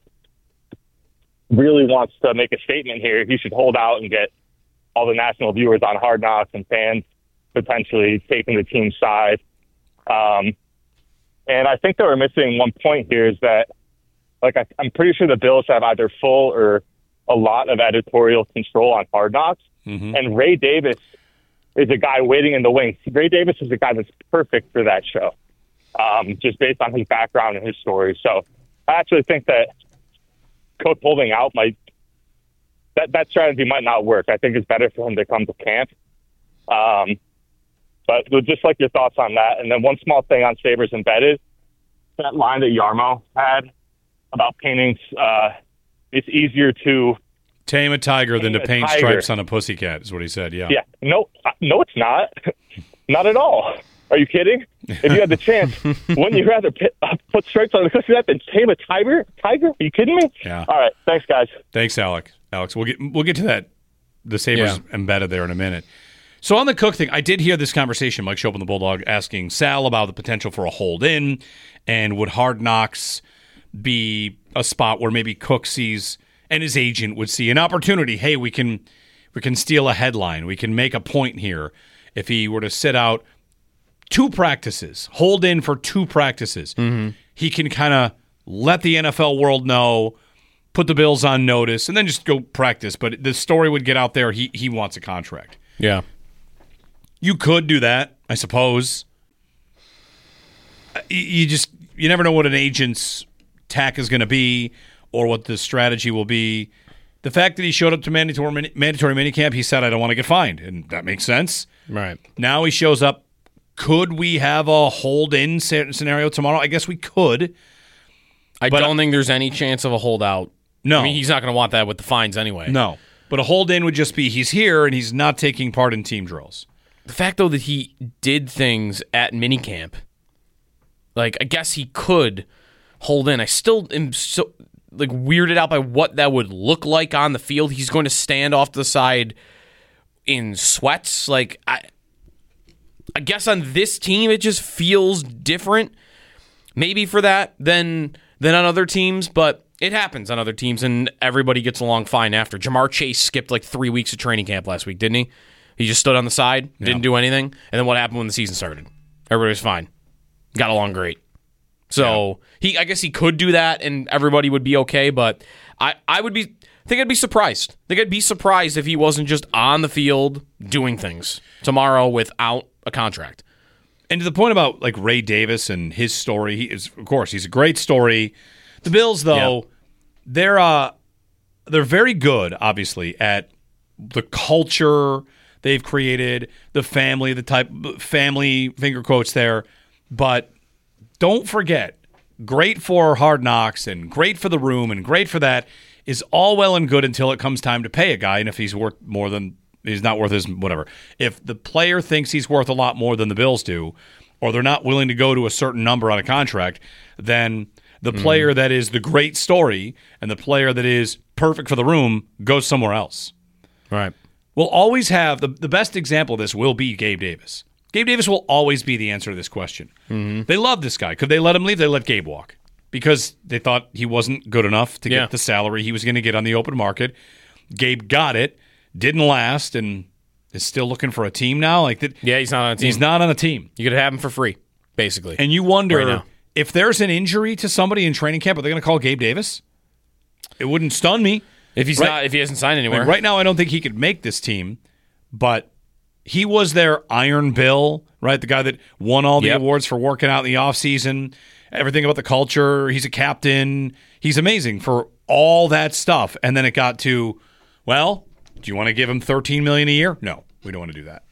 really wants to make a statement here, he should hold out and get all the national viewers on Hard Knocks and fans potentially taking the team's side. Um, and I think they were missing one point here is that, like, I, I'm pretty sure the Bills have either full or a lot of editorial control on Hard Knocks. Mm-hmm. And Ray Davis is a guy waiting in the wings. Ray Davis is a guy that's perfect for that show, um, just based on his background and his story. So I actually think that Cook holding out might that that strategy might not work. I think it's better for him to come to camp. Um, but just like your thoughts on that. And then one small thing on Sabres Embedded, that line that Yarmo had about painting, uh, it's easier to tame a tiger than to paint tiger. stripes on a pussycat is what he said. Yeah. Yeah. No, no, it's not. Not at all. Are you kidding? If you had the chance, wouldn't you rather pit, uh, put stripes on the pussycat than tame a tiger? Tiger? Are you kidding me? Yeah. All right. Thanks, guys. Thanks, Alex. Alex, we'll get we'll get to that. The Sabres yeah. Embedded there in a minute. So on the Cook thing, I did hear this conversation, Mike Schopp and the Bulldog, asking Sal about the potential for a hold-in, and would Hard Knocks be a spot where maybe Cook sees, and his agent would see an opportunity. Hey, we can we can steal a headline. We can make a point here. If he were to sit out two practices, hold in for two practices, mm-hmm. he can kind of let the N F L world know, put the Bills on notice, and then just go practice. But the story would get out there. He he wants a contract. Yeah. You could do that, I suppose. You just you never know what an agent's tack is going to be or what the strategy will be. The fact that he showed up to mandatory mandatory minicamp, he said, "I don't want to get fined," and that makes sense. Right. Now he shows up. Could we have a hold-in scenario tomorrow? I guess we could. I but don't think there's any chance of a holdout. No. I mean, he's not going to want that with the fines anyway. No. But a hold-in would just be he's here and he's not taking part in team drills. The fact, though, that he did things at minicamp, like, I guess he could hold in. I still am so, like, weirded out by what that would look like on the field. He's going to stand off to the side in sweats. Like, I, I guess on this team, it just feels different. Maybe for that than than on other teams, but it happens on other teams, and everybody gets along fine after. Jamar Chase skipped like three weeks of training camp last week, didn't he? He just stood on the side, yeah. didn't do anything, and then what happened when the season started? Everybody was fine. Got along great. So yeah. he, I guess he could do that, and everybody would be okay, but I, I would be, I think I'd be surprised. I think I'd be surprised if he wasn't just on the field doing things tomorrow without a contract. And to the point about like Ray Davis and his story, he is, of course, he's a great story. The Bills, though, yeah. they're uh, they're very good, obviously, at the culture they've created, the family, the type family finger quotes there. But don't forget, great for Hard Knocks and great for the room and great for that is all well and good until it comes time to pay a guy, and if he's worth more than he's not worth his whatever. If the player thinks he's worth a lot more than the Bills do, or they're not willing to go to a certain number on a contract, then the mm. player that is the great story and the player that is perfect for the room goes somewhere else. Right. We'll always have the, the best example of this will be Gabe Davis. Gabe Davis will always be the answer to this question. Mm-hmm. They love this guy. Could they let him leave? They let Gabe walk because they thought he wasn't good enough to Yeah. get the salary he was going to get on the open market. Gabe got it, didn't last, and is still looking for a team now. Like that. Yeah, he's not on a team. He's not on a team. You could have him for free, basically. And you wonder Right now. if there's an injury to somebody in training camp, are they going to call Gabe Davis? It wouldn't stun me. If he's Right- not, if he hasn't signed anywhere. Like, right now, I don't think he could make this team, but he was their Iron Bill, right? The guy that won all the Yep. awards for working out in the offseason, everything about the culture. He's a captain. He's amazing for all that stuff. And then it got to, well, do you want to give him thirteen million dollars a year? No, we don't want to do that.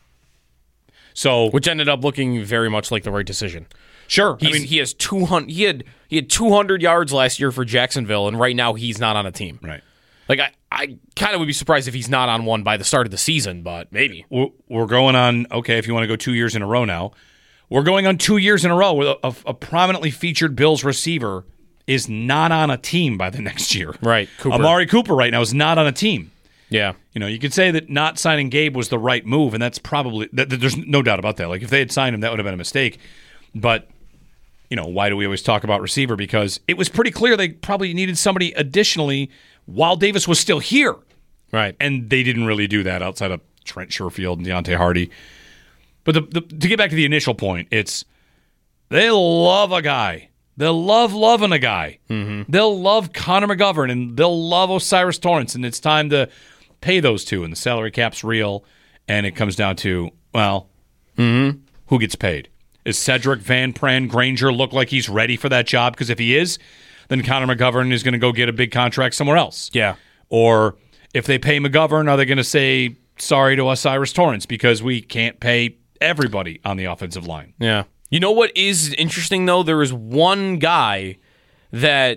So, which ended up looking very much like the right decision. Sure, He's, I mean, he has two hundred. He had he had two hundred yards last year for Jacksonville, and right now he's not on a team. Right. Like I, I kind of would be surprised if he's not on one by the start of the season, but maybe. we're we're going on, okay, if you want to go two years in a row now, we're going on two years in a row where a, a prominently featured Bills receiver is not on a team by the next year. Right. Cooper. Amari Cooper right now is not on a team. Yeah. You know, you could say that not signing Gabe was the right move, and that's probably, that, that- there's no doubt about that. Like, if they had signed him, that would have been a mistake. But, you know, why do we always talk about receiver? Because it was pretty clear they probably needed somebody additionally while Davis was still here. Right. And they didn't really do that outside of Trent Sherfield and Deontay Hardy. But the, the, to get back to the initial point, it's they love a guy. They'll love loving a guy. Mm-hmm. They'll love Connor McGovern, and they'll love Osiris Torrance, and it's time to pay those two, and the salary cap's real, and it comes down to, well, Mm-hmm. who gets paid? Is Cedric Van Pran Granger look like he's ready for that job? Because if he is, then Connor McGovern is going to go get a big contract somewhere else. Yeah. Or if they pay McGovern, are they going to say sorry to Osiris Torrance because we can't pay everybody on the offensive line? Yeah. You know what is interesting, though? There is one guy that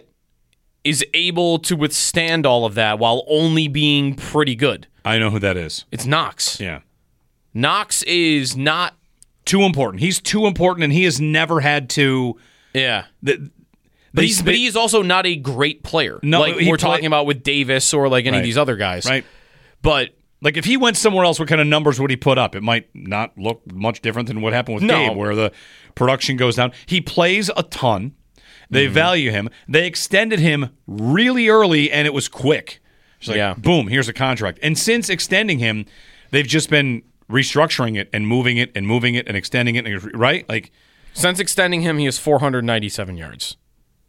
is able to withstand all of that while only being pretty good. I know who that is. It's Knox. Yeah. Knox is not too important. He's too important, and he has never had to. Yeah. The, But he's, but he is also not a great player. No, like he we're play- talking about with Davis or like any Right. of these other guys. Right. But like if he went somewhere else, what kind of numbers would he put up? It might not look much different than what happened with No. Gabe, where the production goes down. He plays a ton. They Mm-hmm. value him. They extended him really early, and it was quick. It's like, Yeah. boom, here's a contract. And since extending him, they've just been restructuring it and moving it and moving it and extending it, and- right? Like since extending him, he has four hundred ninety-seven yards.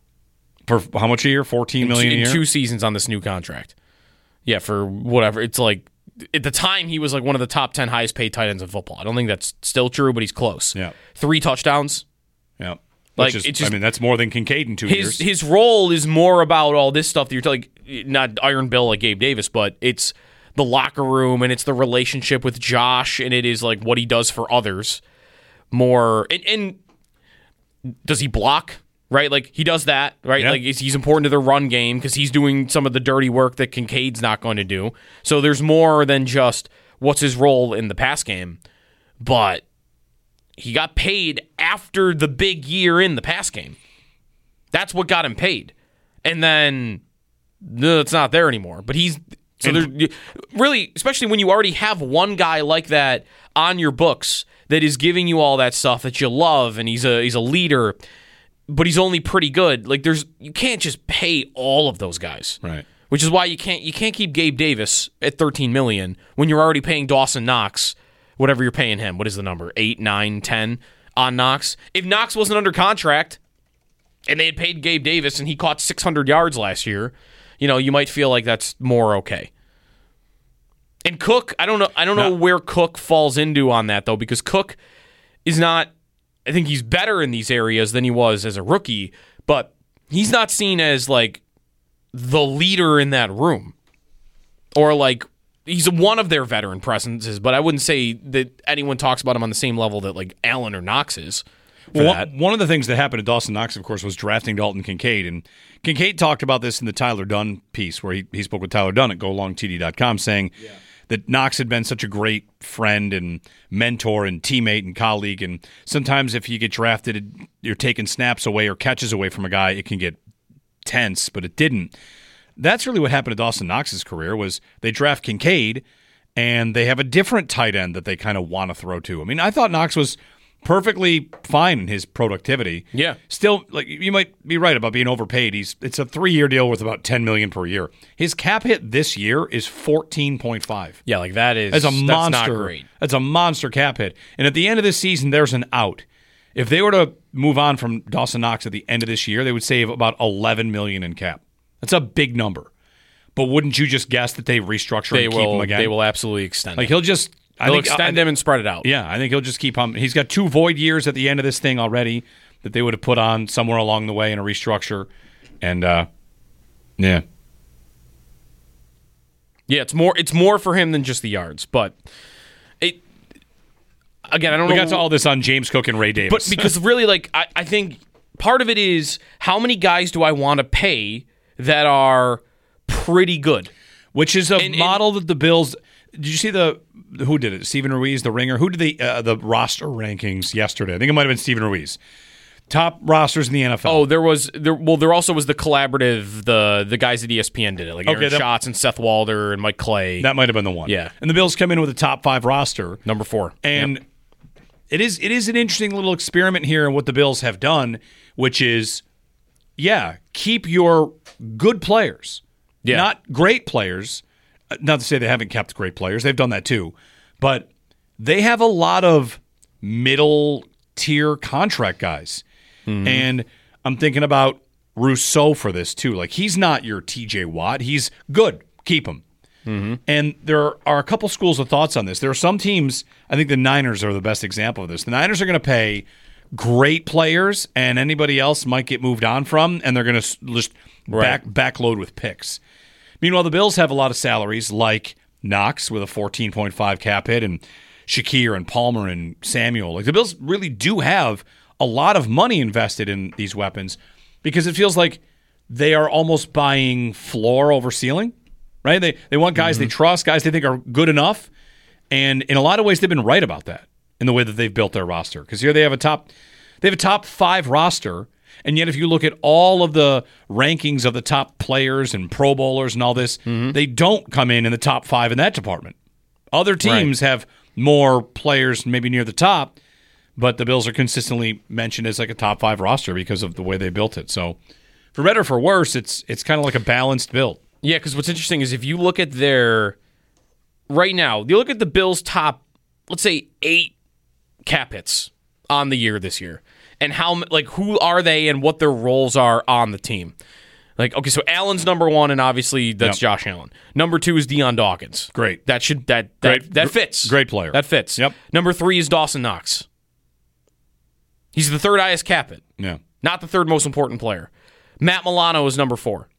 For how much a year? fourteen in, million in a year? two seasons on this new contract. Yeah, for whatever. It's like at the time he was like one of the top ten highest paid tight ends in football. I don't think that's still true, but he's close. Yeah. Three touchdowns. Yeah. Like, Which is, it's just- I mean, that's more than Kincaid in two His years. his role is more about all this stuff that you're telling, not Iron Bill like Gabe Davis, but it's the locker room and it's the relationship with Josh and it is like what he does for others more. And, and does he block? Right, like he does that, right? Yeah. Like he's he's important to the run game because he's doing some of the dirty work that Kincaid's not going to do. So there's more than just what's his role in the pass game, but he got paid after the big year in the pass game. That's what got him paid, and then no, it's not there anymore. But he's so there really, especially when you already have one guy like that on your books that is giving you all that stuff that you love, and he's a he's a leader. But he's only pretty good. Like there's, you can't just pay all of those guys, right? Which is why you can't you can't keep Gabe Davis at thirteen million when you're already paying Dawson Knox, whatever you're paying him. What is the number? Eight, nine, ten on Knox. If Knox wasn't under contract, and they had paid Gabe Davis and he caught six hundred yards last year, you know you might feel like that's more okay. And Cook, I don't know, I don't know No. where Cook falls into on that though, because Cook is not. I think he's better in these areas than he was as a rookie, but he's not seen as like the leader in that room. Or like he's one of their veteran presences, but I wouldn't say that anyone talks about him on the same level that like Allen or Knox is. For Well, that. one, one of the things that happened to Dawson Knox, of course, was drafting Dalton Kincaid. And Kincaid talked about this in the Tyler Dunn piece where he, he spoke with Tyler Dunn at go long t d dot com saying that Knox had been such a great friend and mentor and teammate and colleague. And sometimes if you get drafted, you're taking snaps away or catches away from a guy, it can get tense, but it didn't. that's really what happened to Dawson Knox's career was they draft Kincaid, and they have a different tight end that they kind of want to throw to. I mean, I thought Knox was perfectly fine in his productivity. Yeah. Still, like you might be right about being overpaid. He's it's a three-year deal worth about ten million dollars per year. His cap hit this year is fourteen point five. Yeah, like that is that's a monster. That's not great. That's a monster cap hit. And at the end of this season, there's an out. If they were to move on from Dawson Knox at the end of this year, they would save about eleven million dollars in cap. That's a big number. But wouldn't you just guess that they restructure They and will. keep him again? They will absolutely extend. Like it. he'll just. I They'll think, extend I, him and spread it out. Yeah, I think he'll just keep on. He's got two void years at the end of this thing already that they would have put on somewhere along the way in a restructure, and uh, yeah, yeah. It's more. It's more for him than just the yards, but it. Again, I don't we know. We got to all this on James Cook and Ray Davis, but because really, like, I, I think part of it is how many guys do I want to pay that are pretty good, which is a and, model and, that the Bills. Did you see the who did it? Steven Ruiz, the Ringer. Who did the uh, the roster rankings yesterday? I think it might have been Steven Ruiz. Top rosters in the N F L. Oh, there was there. Well, there also was the collaborative. The the guys at E S P N did it, like Aaron okay, that, Schatz and Seth Walder and Mike Clay. That might have been the one. Yeah, and the Bills come in with a top five roster, number four, and yep. it is it is an interesting little experiment here in what the Bills have done, which is, yeah, keep your good players, yeah, not great players. Not to say they haven't kept great players. They've done that too. But they have a lot of middle-tier contract guys. Mm-hmm. And I'm thinking about Rousseau for this too. Like, he's not your T J Watt. He's good. Keep him. Mm-hmm. And there are a couple schools of thoughts on this. There are some teams, I think the Niners are the best example of this. The Niners are going to pay great players, and anybody else might get moved on from, and they're going to just right. back backload with picks. Meanwhile, the Bills have a lot of salaries like Knox with a fourteen point five cap hit and Shakir and Palmer and Samuel. Like the Bills really do have a lot of money invested in these weapons because it feels like they are almost buying floor over ceiling, right? They they want guys mm-hmm. they trust, guys they think are good enough. And in a lot of ways, they've been right about that in the way that they've built their roster. Because here they have a top they have a top five roster. And yet, if you look at all of the rankings of the top players and Pro Bowlers and all this, mm-hmm. they don't come in in the top five in that department. Other teams right. have more players maybe near the top, but the Bills are consistently mentioned as like a top five roster because of the way they built it. So, for better or for worse, it's it's kind of like a balanced build. Yeah, because what's interesting is if you look at their right now, you look at the Bills' top, let's say eight cap hits on the year this year. And how, like, who are they and what their roles are on the team? Like, okay, so Allen's number one, and obviously that's yep. Josh Allen. Number two is Deion Dawkins. Great. That should that that, Great. that fits. Great player. That fits. Yep. Number three is Dawson Knox. He's the third highest cap hit. Yeah. Not the third most important player. Matt Milano is number four.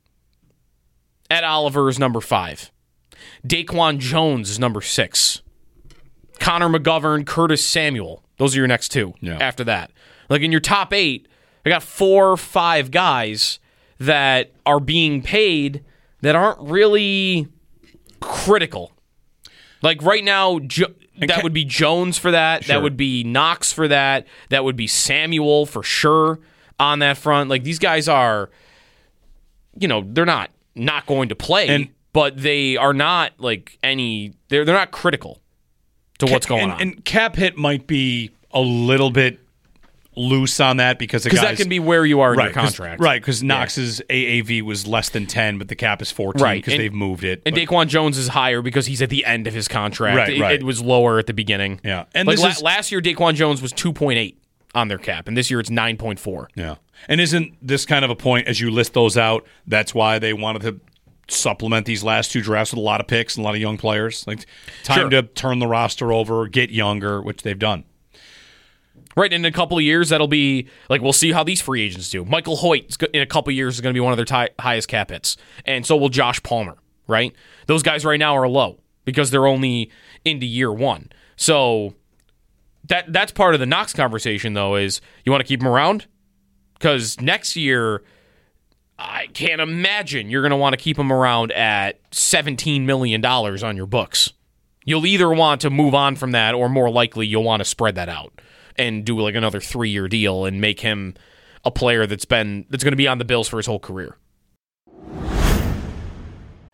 Ed Oliver is number five. Daquan Jones is number six. Connor McGovern, Curtis Samuel. Those are your next two yeah. after that. Like in your top eight, I got four or five guys that are being paid that aren't really critical. Like right now, jo- that would be Jones for that. Sure. That would be Knox for that. That would be Samuel for sure on that front. Like these guys are, you know, they're not not going to play, and, but they are not like any. They're they're not critical to what's going and, on. And cap hit might be a little bit loose on that because because that can be where you are in right, your contract, right? Because Knox's yeah. A A V was less than ten, but the cap is fourteen right. because they've moved it. And but. Daquan Jones is higher because he's at the end of his contract. Right, it, right. it was lower at the beginning. Yeah, and like this la- is, last year, Daquan Jones was two point eight on their cap, and this year it's nine point four. Yeah, and isn't this kind of a point as you list those out? That's why they wanted to supplement these last two drafts with a lot of picks and a lot of young players. Like time sure. to turn the roster over, get younger, which they've done. Right, in a couple of years, that'll be, like, we'll see how these free agents do. Michael Hoyt, in a couple of years, is going to be one of their t- highest cap hits. And so will Josh Palmer, right? Those guys right now are low because they're only into year one. So that that's part of the Knox conversation, though, is you want to keep him around? Because next year, I can't imagine you're going to want to keep him around at seventeen million dollars on your books. You'll either want to move on from that, or more likely, you'll want to spread that out and do like another three-year deal and make him a player that's been that's going to be on the Bills for his whole career.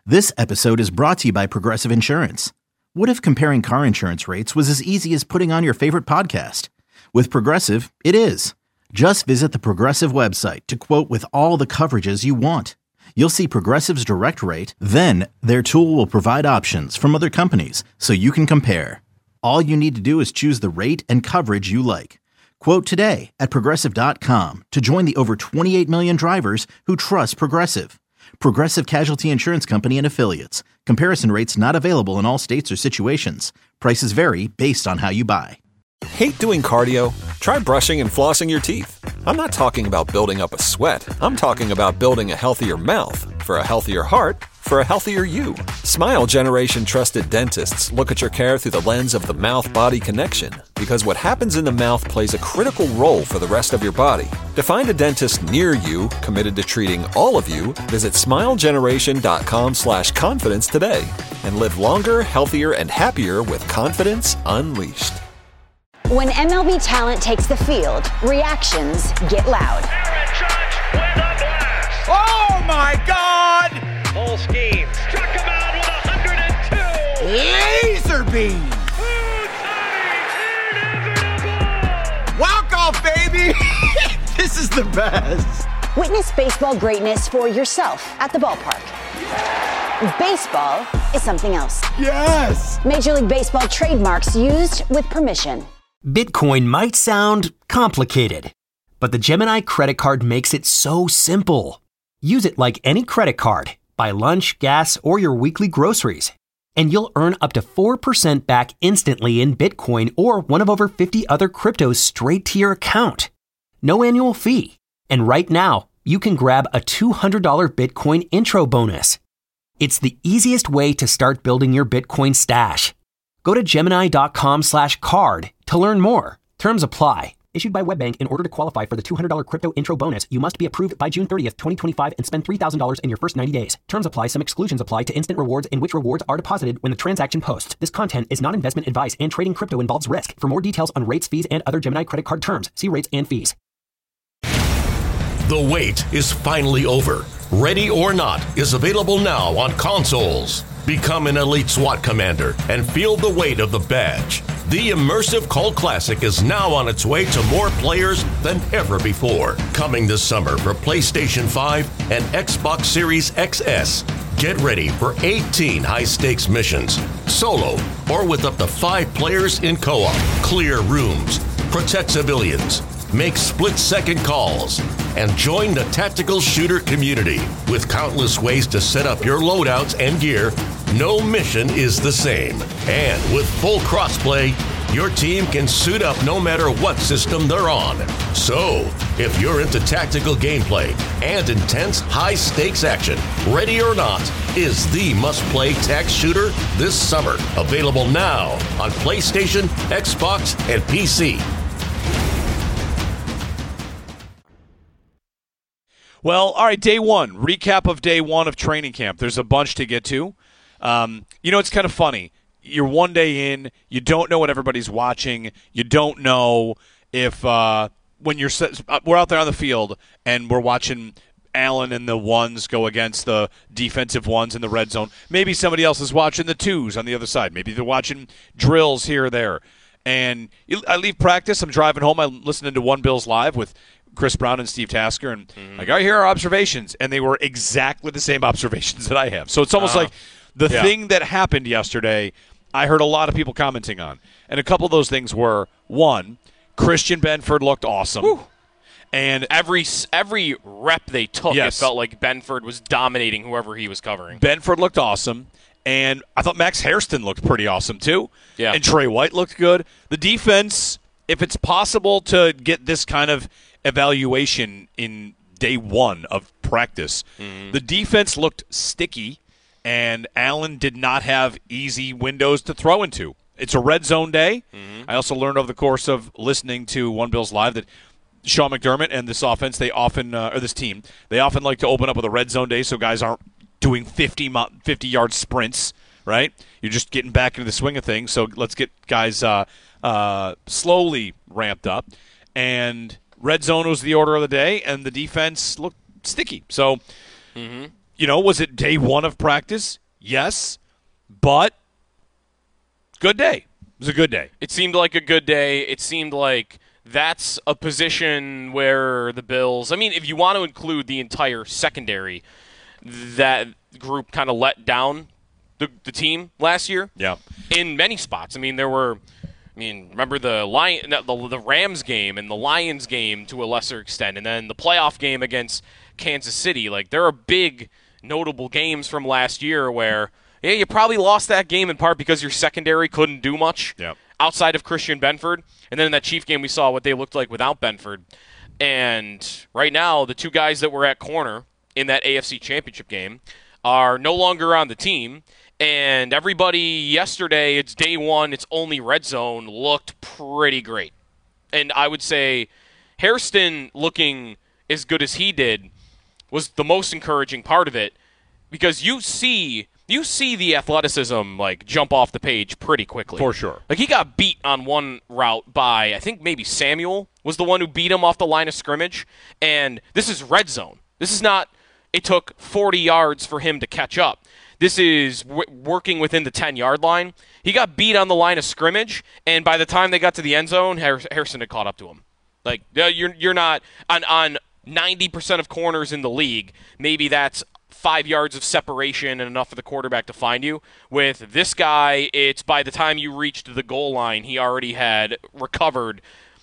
This episode is brought to you by Progressive Insurance. What if comparing car insurance rates was as easy as putting on your favorite podcast? With Progressive, it is. Just visit the Progressive website to quote with all the coverages you want. You'll see Progressive's direct rate, then their tool will provide options from other companies so you can compare. All you need to do is choose the rate and coverage you like. Quote today at Progressive dot com to join the over twenty-eight million drivers who trust Progressive. Progressive Casualty Insurance Company and Affiliates. Comparison rates not available in all states or situations. Prices vary based on how you buy. Hate doing cardio? Try brushing and flossing your teeth. I'm not talking about building up a sweat. I'm talking about building a healthier mouth. For a healthier heart, for a healthier you. Smile Generation trusted dentists look at your care through the lens of the mouth-body connection, because what happens in the mouth plays a critical role for the rest of your body. To find a dentist near you committed to treating all of you, visit smilegeneration.com slash confidence today and live longer, healthier, and happier with confidence unleashed. When M L B talent takes the field, reactions get loud. Aaron Judge with a blast. Oh my God! Full scheme. Struck him out with one hundred two. Laser beam. Walk off, baby. This is the best. Witness baseball greatness for yourself at the ballpark. Baseball is something else. Yes. Major League Baseball trademarks used with permission. Bitcoin might sound complicated, but the Gemini credit card makes it so simple. Use it like any credit card. Buy lunch, gas, or your weekly groceries, and you'll earn up to four percent back instantly in Bitcoin or one of over fifty other cryptos straight to your account. No annual fee. And right now, you can grab a two hundred dollars Bitcoin intro bonus. It's the easiest way to start building your Bitcoin stash. Go to Gemini.com slash card to learn more. Terms apply. Issued by WebBank. In order to qualify for the two hundred dollars crypto intro bonus, you must be approved by June thirtieth, twenty twenty-five and spend three thousand dollars in your first ninety days. Terms apply. Some exclusions apply to instant rewards in which rewards are deposited when the transaction posts. This content is not investment advice and trading crypto involves risk. For more details on rates, fees, and other Gemini credit card terms, see rates and fees. The wait is finally over. Ready or Not is available now on consoles. Become an elite SWAT commander and feel the weight of the badge. The immersive Cult Classic is now on its way to more players than ever before. Coming this summer for PlayStation five and Xbox Series X S. Get ready for eighteen high-stakes missions, solo or with up to five players in co-op. Clear rooms, protect civilians, make split-second calls, and join the tactical shooter community. With countless ways to set up your loadouts and gear, no mission is the same. And with full crossplay, your team can suit up no matter what system they're on. So, if you're into tactical gameplay and intense high-stakes action, Ready or Not is the must-play tac shooter this summer. Available now on PlayStation, Xbox, and P C. Well, all right, day one. Recap of day one of training camp. There's a bunch to get to. Um, you know, it's kind of funny. You're one day in. You don't know what everybody's watching. You don't know if uh, when you're – we're out there on the field, and we're watching Allen and the ones go against the defensive ones in the red zone. Maybe somebody else is watching the twos on the other side. Maybe they're watching drills here or there. And I leave practice. I'm driving home. I'm listening to One Bills Live with – Chris Brown and Steve Tasker, and mm-hmm. like, all right, here are observations, and they were exactly the same observations that I have. So it's almost uh, like the yeah. thing that happened yesterday, I heard a lot of people commenting on, and a couple of those things were, one, Christian Benford looked awesome. Whew. And every every rep they took, yes. it felt like Benford was dominating whoever he was covering. Benford looked awesome, and I thought Max Hairston looked pretty awesome too. Yeah. And Trey White looked good. The defense, if it's possible to get this kind of evaluation in day one of practice, mm-hmm. the defense looked sticky, and Allen did not have easy windows to throw into. It's a red zone day. Mm-hmm. I also learned over the course of listening to One Bills Live that Sean McDermott and this offense, they often, uh, or this team, they often like to open up with a red zone day so guys aren't doing fifty-yard sprints, right? You're just getting back into the swing of things, so let's get guys uh, uh, slowly ramped up. And red zone was the order of the day, and the defense looked sticky. So mm-hmm. you know, was it day one of practice? Yes, but good day. It was a good day. It seemed like a good day. It seemed like that's a position where the Bills, I mean, if you want to include the entire secondary, that group kind of let down the, the team last year. Yeah. In many spots. I mean, there were, I mean, remember the Lion, the, the Rams game and the Lions game to a lesser extent, and then the playoff game against Kansas City. Like, there are big, notable games from last year where, yeah, you probably lost that game in part because your secondary couldn't do much yep. outside of Christian Benford. And then in that Chief game, we saw what they looked like without Benford. And right now, the two guys that were at corner in that A F C Championship game are no longer on the team. And everybody yesterday, it's day one, it's only red zone, looked pretty great. And I would say Hairston looking as good as he did was the most encouraging part of it, because you see you see the athleticism like jump off the page pretty quickly. For sure. Like, he got beat on one route by, I think maybe Samuel was the one who beat him off the line of scrimmage. And this is red zone. This is not, it took forty yards for him to catch up. This is w- working within the ten-yard line. He got beat on the line of scrimmage, and by the time they got to the end zone, Hairston had caught up to him. Like, you're you're not on on ninety percent of corners in the league. Maybe that's five yards of separation and enough for the quarterback to find you. With this guy, it's by the time you reached the goal line, he already had recovered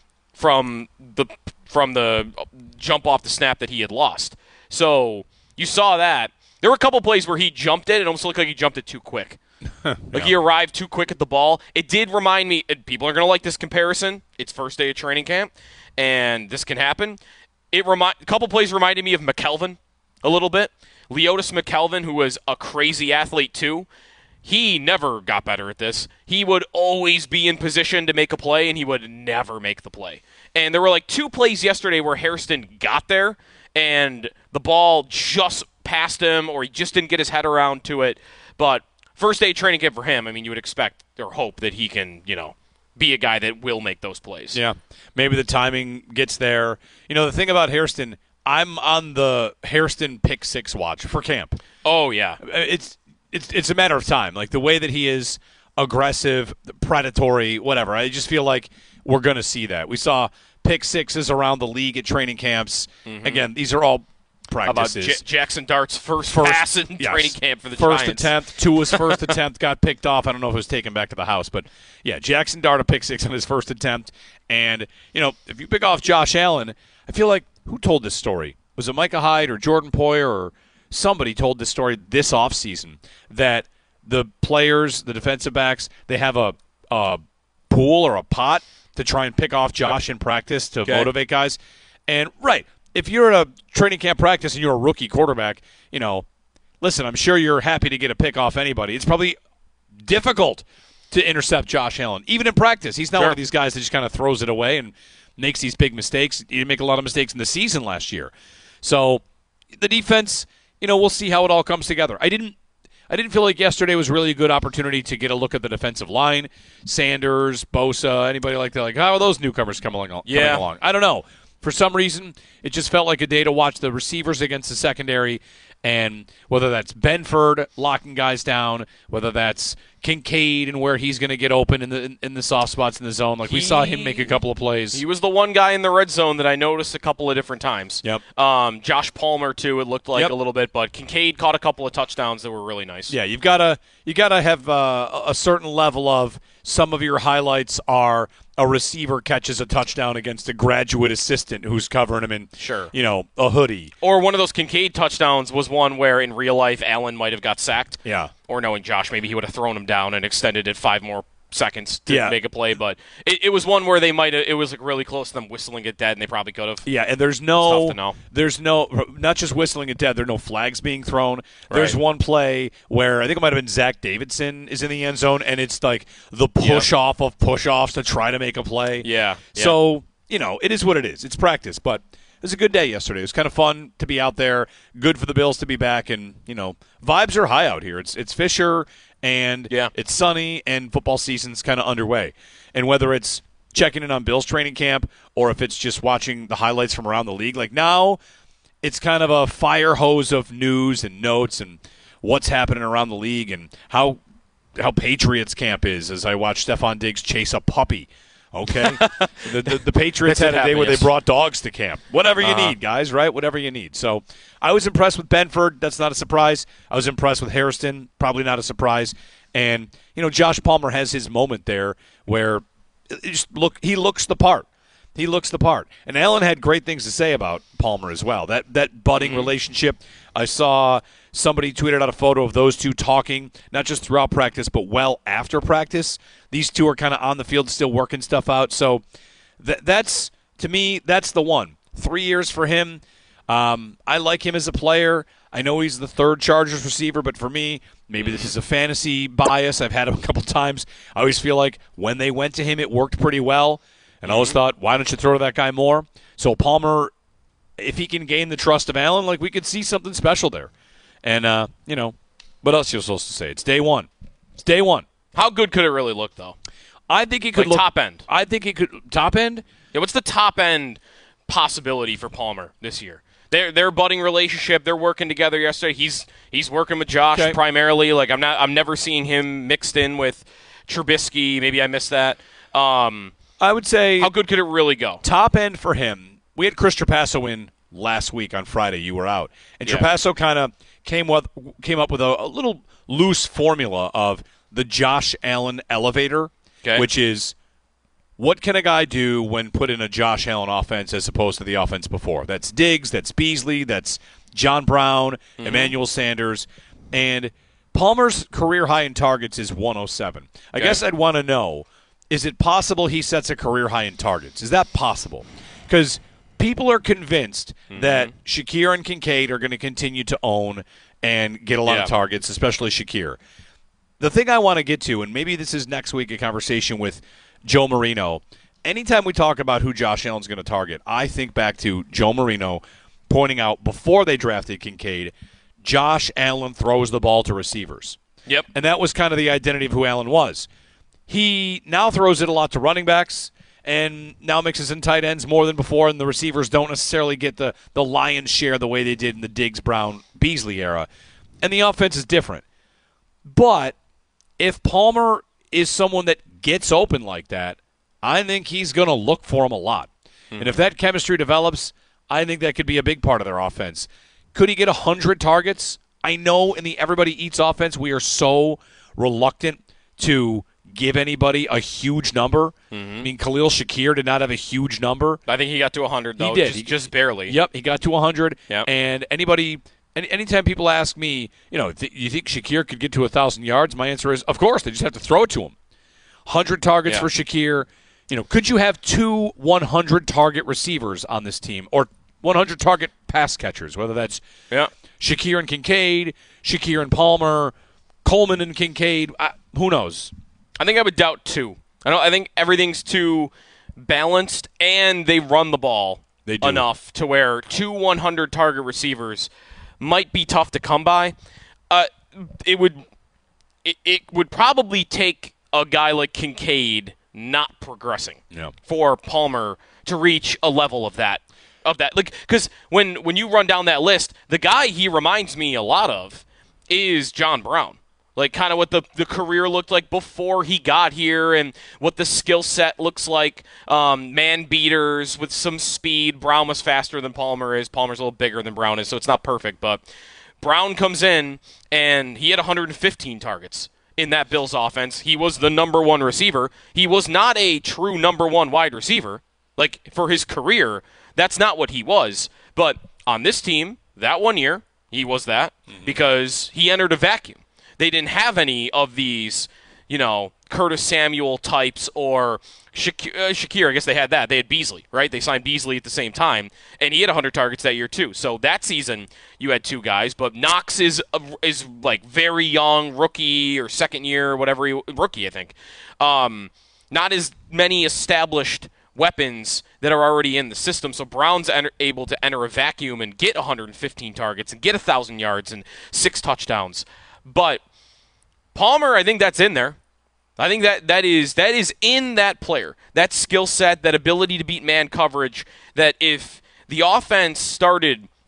from the from the jump off the snap that he had lost. So you saw that. There were a couple plays where he jumped it. It almost looked like he jumped it too quick. Like yeah. He arrived too quick at the ball. It did remind me, and people are going to like this comparison. It's first day of training camp, and this can happen. It remi- A couple plays reminded me of McKelvin a little bit. Leotis McKelvin, who was a crazy athlete too, he never got better at this. He would always be in position to make a play, and he would never make the play. And there were like two plays yesterday where Hairston got there, and the ball just passed him, or he just didn't get his head around to it. But first day training camp for him, I mean, you would expect or hope that he can, you know, be a guy that will make those plays. Yeah, maybe the timing gets there. You know, the thing about Hairston, I'm on the Hairston pick six watch for camp. Oh, yeah. It's it's it's a matter of time. Like, the way that he is aggressive, predatory, whatever. I just feel like we're going to see that. We saw pick sixes around the league at training camps. Mm-hmm. Again, these are all practices. How about J- Jackson Dart's first, first pass in yes. training camp for the first Giants? Attempt. Tua's first attempt got picked off. I don't know if it was taken back to the house. But, yeah, Jackson Dart a pick six on his first attempt. And, you know, if you pick off Josh Allen, I feel like, who told this story? Was it Micah Hyde or Jordan Poyer or somebody told this story this offseason that the players, the defensive backs, they have a, a pool or a pot to try and pick off Josh in practice to okay. motivate guys. And, right, if you're at a training camp practice and you're a rookie quarterback, you know, listen, I'm sure you're happy to get a pick off anybody. It's probably difficult to intercept Josh Allen. Even in practice, he's not sure. one of these guys that just kind of throws it away and makes these big mistakes. He didn't make a lot of mistakes in the season last year. So the defense, you know, we'll see how it all comes together. I didn't I didn't feel like yesterday was really a good opportunity to get a look at the defensive line. Sanders, Bosa, anybody like that. Like, how are those newcomers coming along? Yeah. Coming along? I don't know. For some reason, it just felt like a day to watch the receivers against the secondary, and whether that's Benford locking guys down, whether that's Kincaid and where he's going to get open in the in, in the soft spots in the zone. Like, he, we saw him make a couple of plays. He was the one guy in the red zone that I noticed a couple of different times. Yep. Um, Josh Palmer, too, it looked like yep. a little bit, but Kincaid caught a couple of touchdowns that were really nice. Yeah, you've got to you got to have uh, a certain level of some of your highlights are a receiver catches a touchdown against a graduate assistant who's covering him in, sure. you know, a hoodie. Or one of those Kincaid touchdowns was one where in real life Allen might have got sacked. Yeah. Or knowing Josh, maybe he would have thrown him down and extended it five more seconds to yeah. make a play. But it, it was one where they might have, it was like really close to them whistling it dead, and they probably could have. Yeah, and there's no, it's tough to know. There's no, not just whistling it dead, there are no flags being thrown. Right. There's one play where I think it might have been Zach Davidson is in the end zone, and it's like the push off of push offs to try to make a play. Yeah. So, yeah. you know, it is what it is. It's practice, but it was a good day yesterday. It was kind of fun to be out there. Good for the Bills to be back, and, you know, vibes are high out here. It's it's Fisher, and yeah. it's sunny, and football season's kind of underway. And whether it's checking in on Bills training camp or if it's just watching the highlights from around the league, like now it's kind of a fire hose of news and notes and what's happening around the league and how how Patriots camp is as I watch Stephon Diggs chase a puppy. Okay? the, the, the Patriots had a happen, day where yes. they brought dogs to camp. Whatever you Uh-huh. need, guys, right? Whatever you need. So I was impressed with Benford. That's not a surprise. I was impressed with Hairston. Probably not a surprise. And, you know, Josh Palmer has his moment there where it just look he looks the part. He looks the part. And Allen had great things to say about Palmer as well. That that budding mm-hmm. relationship. I saw somebody tweeted out a photo of those two talking, not just throughout practice, but well after practice. These two are kind of on the field still working stuff out. So th- that's, to me, that's the one. Three years for him. Um, I like him as a player. I know he's the third Chargers receiver, but for me, maybe this is a fantasy bias. I've had him a couple times. I always feel like when they went to him, it worked pretty well. And I always thought, why don't you throw to that guy more? So Palmer, if he can gain the trust of Allen, like we could see something special there. And, uh, you know, what else you're supposed to say? It's day one. It's day one. How good could it really look, though? I think he could like look top end. I think he could top end. Yeah, what's the top end possibility for Palmer this year? Their their budding relationship, they're working together yesterday. He's he's working with Josh Okay. primarily. Like I'm not I'm never seeing him mixed in with Trubisky. Maybe I missed that. Um, I would say how good could it really go? Top end for him. We had Chris Trapasso in last week on Friday. You were out, and Yeah. Trapasso kind of came with came up with a, a little loose formula of the Josh Allen elevator, Okay. which is what can a guy do when put in a Josh Allen offense as opposed to the offense before? That's Diggs, that's Beasley, that's John Brown, Mm-hmm. Emmanuel Sanders, and Palmer's career high in targets is one oh seven. I Okay. guess I'd want to know, is it possible he sets a career high in targets? Is that possible? Because people are convinced Mm-hmm. that Shakir and Kincaid are going to continue to own and get a lot Yeah. of targets, especially Shakir. The thing I want to get to, and maybe this is next week a conversation with Joe Marino, anytime we talk about who Josh Allen's going to target, I think back to Joe Marino pointing out before they drafted Kincaid, Josh Allen throws the ball to receivers. Yep. And that was kind of the identity of who Allen was. He now throws it a lot to running backs and now mixes in tight ends more than before, and the receivers don't necessarily get the, the lion's share the way they did in the Diggs, Brown, Beasley era. And the offense is different. But if Palmer is someone that gets open like that, I think he's going to look for him a lot. Mm-hmm. And if that chemistry develops, I think that could be a big part of their offense. Could he get one hundred targets? I know in the everybody eats offense, we are so reluctant to give anybody a huge number. Mm-hmm. I mean, Khalil Shakir did not have a huge number. I think he got to one hundred, though. He did. Just, He- just barely. Yep, he got to one hundred. Yep. And anybody, any, anytime people ask me, you know, th- you think Shakir could get to one thousand yards? My answer is, of course. They just have to throw it to him. one hundred targets Yeah. for Shakir. You know, could you have two one hundred target receivers on this team or one hundred target pass catchers, whether that's Yeah. Shakir and Kincaid, Shakir and Palmer, Coleman and Kincaid? I, who knows? I think I would doubt two. I don't. I think everything's too balanced, and they run the ball They do. enough to where two one hundred target receivers might be tough to come by. Uh, it would. It, it would probably take a guy like Kincaid not progressing Yeah. for Palmer to reach a level of that. Of that, like, because when when you run down that list, the guy he reminds me a lot of is John Brown. Like, kind of what the, the career looked like before he got here and what the skill set looks like. Um, man beaters with some speed. Brown was faster than Palmer is. Palmer's a little bigger than Brown is, so it's not perfect. But Brown comes in, and he had one hundred fifteen targets in that Bills offense. He was the number one receiver. He was not a true number one wide receiver. Like, for his career, that's not what he was. But on this team, that one year, he was that mm-hmm. because he entered a vacuum. They didn't have any of these, you know, Curtis Samuel types or Shakir, uh, Shakir. I guess they had that. They had Beasley, right? They signed Beasley at the same time, and he had one hundred targets that year too. So that season, you had two guys. But Knox is uh, is like very young, rookie or second year, whatever he, rookie, I think. Um, not as many established weapons that are already in the system. So Brown's enter, able to enter a vacuum and get one hundred fifteen targets and get one thousand yards and six touchdowns. But Palmer, I think that's in there. I think that that is that is in that player, that skill set, that ability to beat man coverage, that if the offense started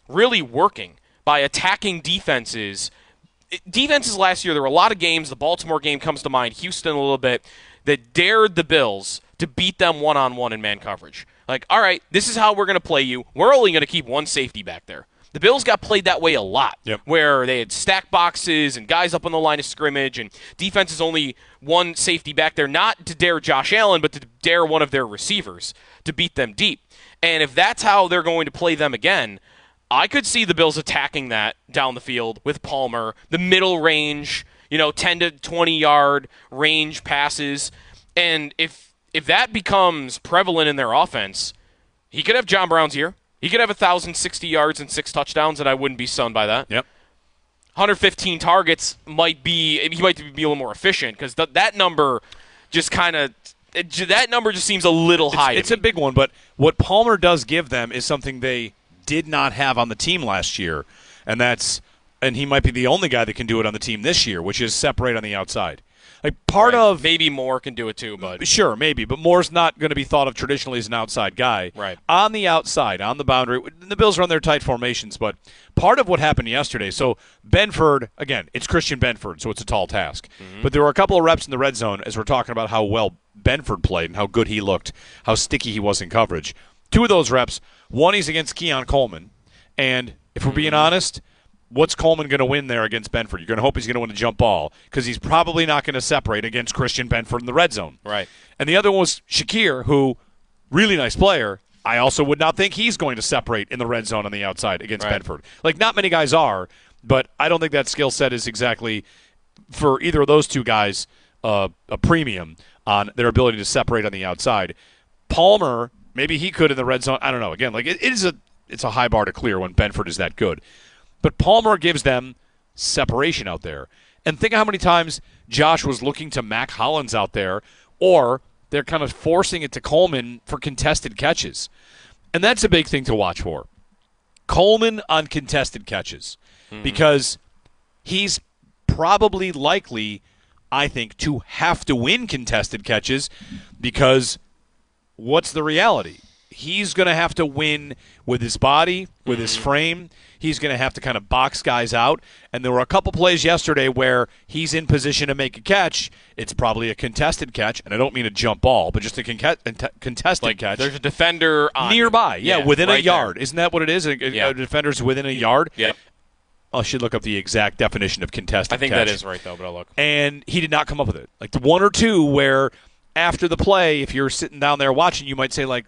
really working by attacking defenses. Defenses last year, there were a lot of games, the Baltimore game comes to mind, Houston a little bit, that dared the Bills to beat them one-on-one in man coverage. Like, all right, this is how we're going to play you. We're only going to keep one safety back there. The Bills got played that way a lot, yep. where they had stack boxes and guys up on the line of scrimmage, and defense is only one safety back there, not to dare Josh Allen, but to dare one of their receivers to beat them deep. And if that's how they're going to play them again, I could see the Bills attacking that down the field with Palmer, the middle range, you know, ten to twenty-yard range passes. And if if that becomes prevalent in their offense, he could have John Brown's year. He could have one thousand sixty yards and six touchdowns, and I wouldn't be stunned by that. Yep. one hundred fifteen targets might be – he might be a little more efficient because th- that number just kind of – that number just seems a little it's, high. It's a big one, but what Palmer does give them is something they did not have on the team last year, and that's – and he might be the only guy that can do it on the team this year, which is separate on the outside. Like part right. of maybe Moore can do it too, but sure, maybe. But Moore's not going to be thought of traditionally as an outside guy. Right. On the outside, on the boundary, the Bills run their tight formations. But part of what happened yesterday, so Benford, again, it's Christian Benford, so it's a tall task. Mm-hmm. But there were a couple of reps in the red zone as we're talking about how well Benford played and how good he looked, how sticky he was in coverage. Two of those reps, one he's against Keon Coleman, and if we're being mm-hmm. honest. What's Coleman going to win there against Benford? You're going to hope he's going to win a jump ball because he's probably not going to separate against Christian Benford in the red zone. Right. And the other one was Shakir, who, really nice player. I also would not think he's going to separate in the red zone on the outside against right. Benford. Like, not many guys are, but I don't think that skill set is exactly, for either of those two guys, uh, a premium on their ability to separate on the outside. Palmer, maybe he could in the red zone. I don't know. Again, like it, it is a it's a high bar to clear when Benford is that good. But Palmer gives them separation out there. And think of how many times Josh was looking to Mac Hollins out there, or they're kind of forcing it to Coleman for contested catches. And that's a big thing to watch for. Coleman on contested catches. Mm-hmm. Because he's probably likely, I think, to have to win contested catches because what's the reality? He's going to have to win with his body, with mm-hmm. his frame. He's going to have to kind of box guys out. And there were a couple plays yesterday where he's in position to make a catch. It's probably a contested catch, and I don't mean a jump ball, but just a con- contested like catch. There's a defender on nearby, yeah, yeah within right a yard. There. Isn't that what it is? A, yeah. a defender's within a yard? Yeah. I should look up the exact definition of contested I think catch. that is right, though, but I'll look. And he did not come up with it. Like the one or two where after the play, if you're sitting down there watching, you might say, like,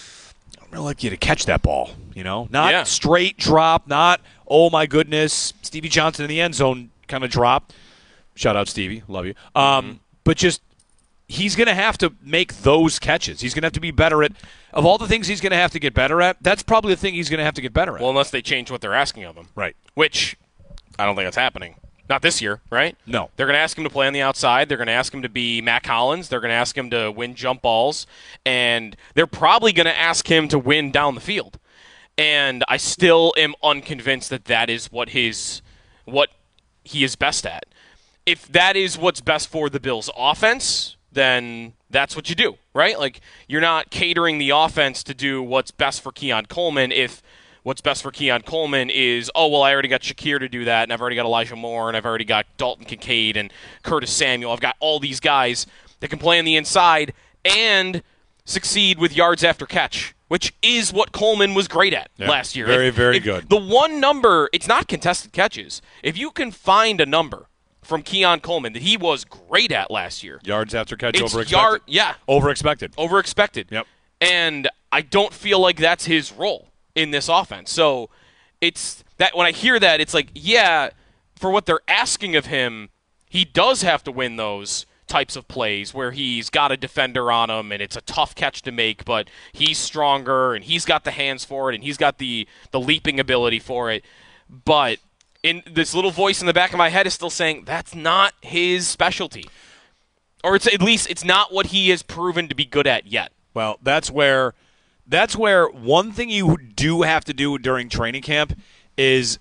I don't really like you to catch that ball, you know? Not yeah. straight drop, not, oh, my goodness, Stevie Johnson in the end zone kind of drop. Shout out, Stevie. Love you. Um, mm-hmm. But just he's going to have to make those catches. He's going to have to be better at – of all the things he's going to have to get better at, that's probably the thing he's going to have to get better at. Well, unless they change what they're asking of him. Right. Which I don't think that's happening. Not this year, right? No. They're going to ask him to play on the outside. They're going to ask him to be Mac Hollins. They're going to ask him to win jump balls. And they're probably going to ask him to win down the field. And I still am unconvinced that that is what his what he is best at. If that is what's best for the Bills' offense, then that's what you do, right? Like, you're not catering the offense to do what's best for Keon Coleman if what's best for Keon Coleman is, oh, well, I already got Shakir to do that, and I've already got Elijah Moore, and I've already got Dalton Kincaid and Curtis Samuel. I've got all these guys that can play on the inside and succeed with yards after catch, which is what Coleman was great at yeah, last year. Very, if, very if good. The one number, it's not contested catches. If you can find a number from Keon Coleman that he was great at last year. Yards after catch, it's over-expected. Yard, yeah. Over-expected. Over-expected. Yep. And I don't feel like that's his role in this offense. So it's that when I hear that, it's like, yeah, for what they're asking of him, he does have to win those types of plays where he's got a defender on him and it's a tough catch to make, but he's stronger and he's got the hands for it and he's got the, the leaping ability for it. But in this little voice in the back of my head is still saying that's not his specialty. Or it's at least it's not what he has proven to be good at yet. Well, that's where that's where one thing you do have to do during training camp is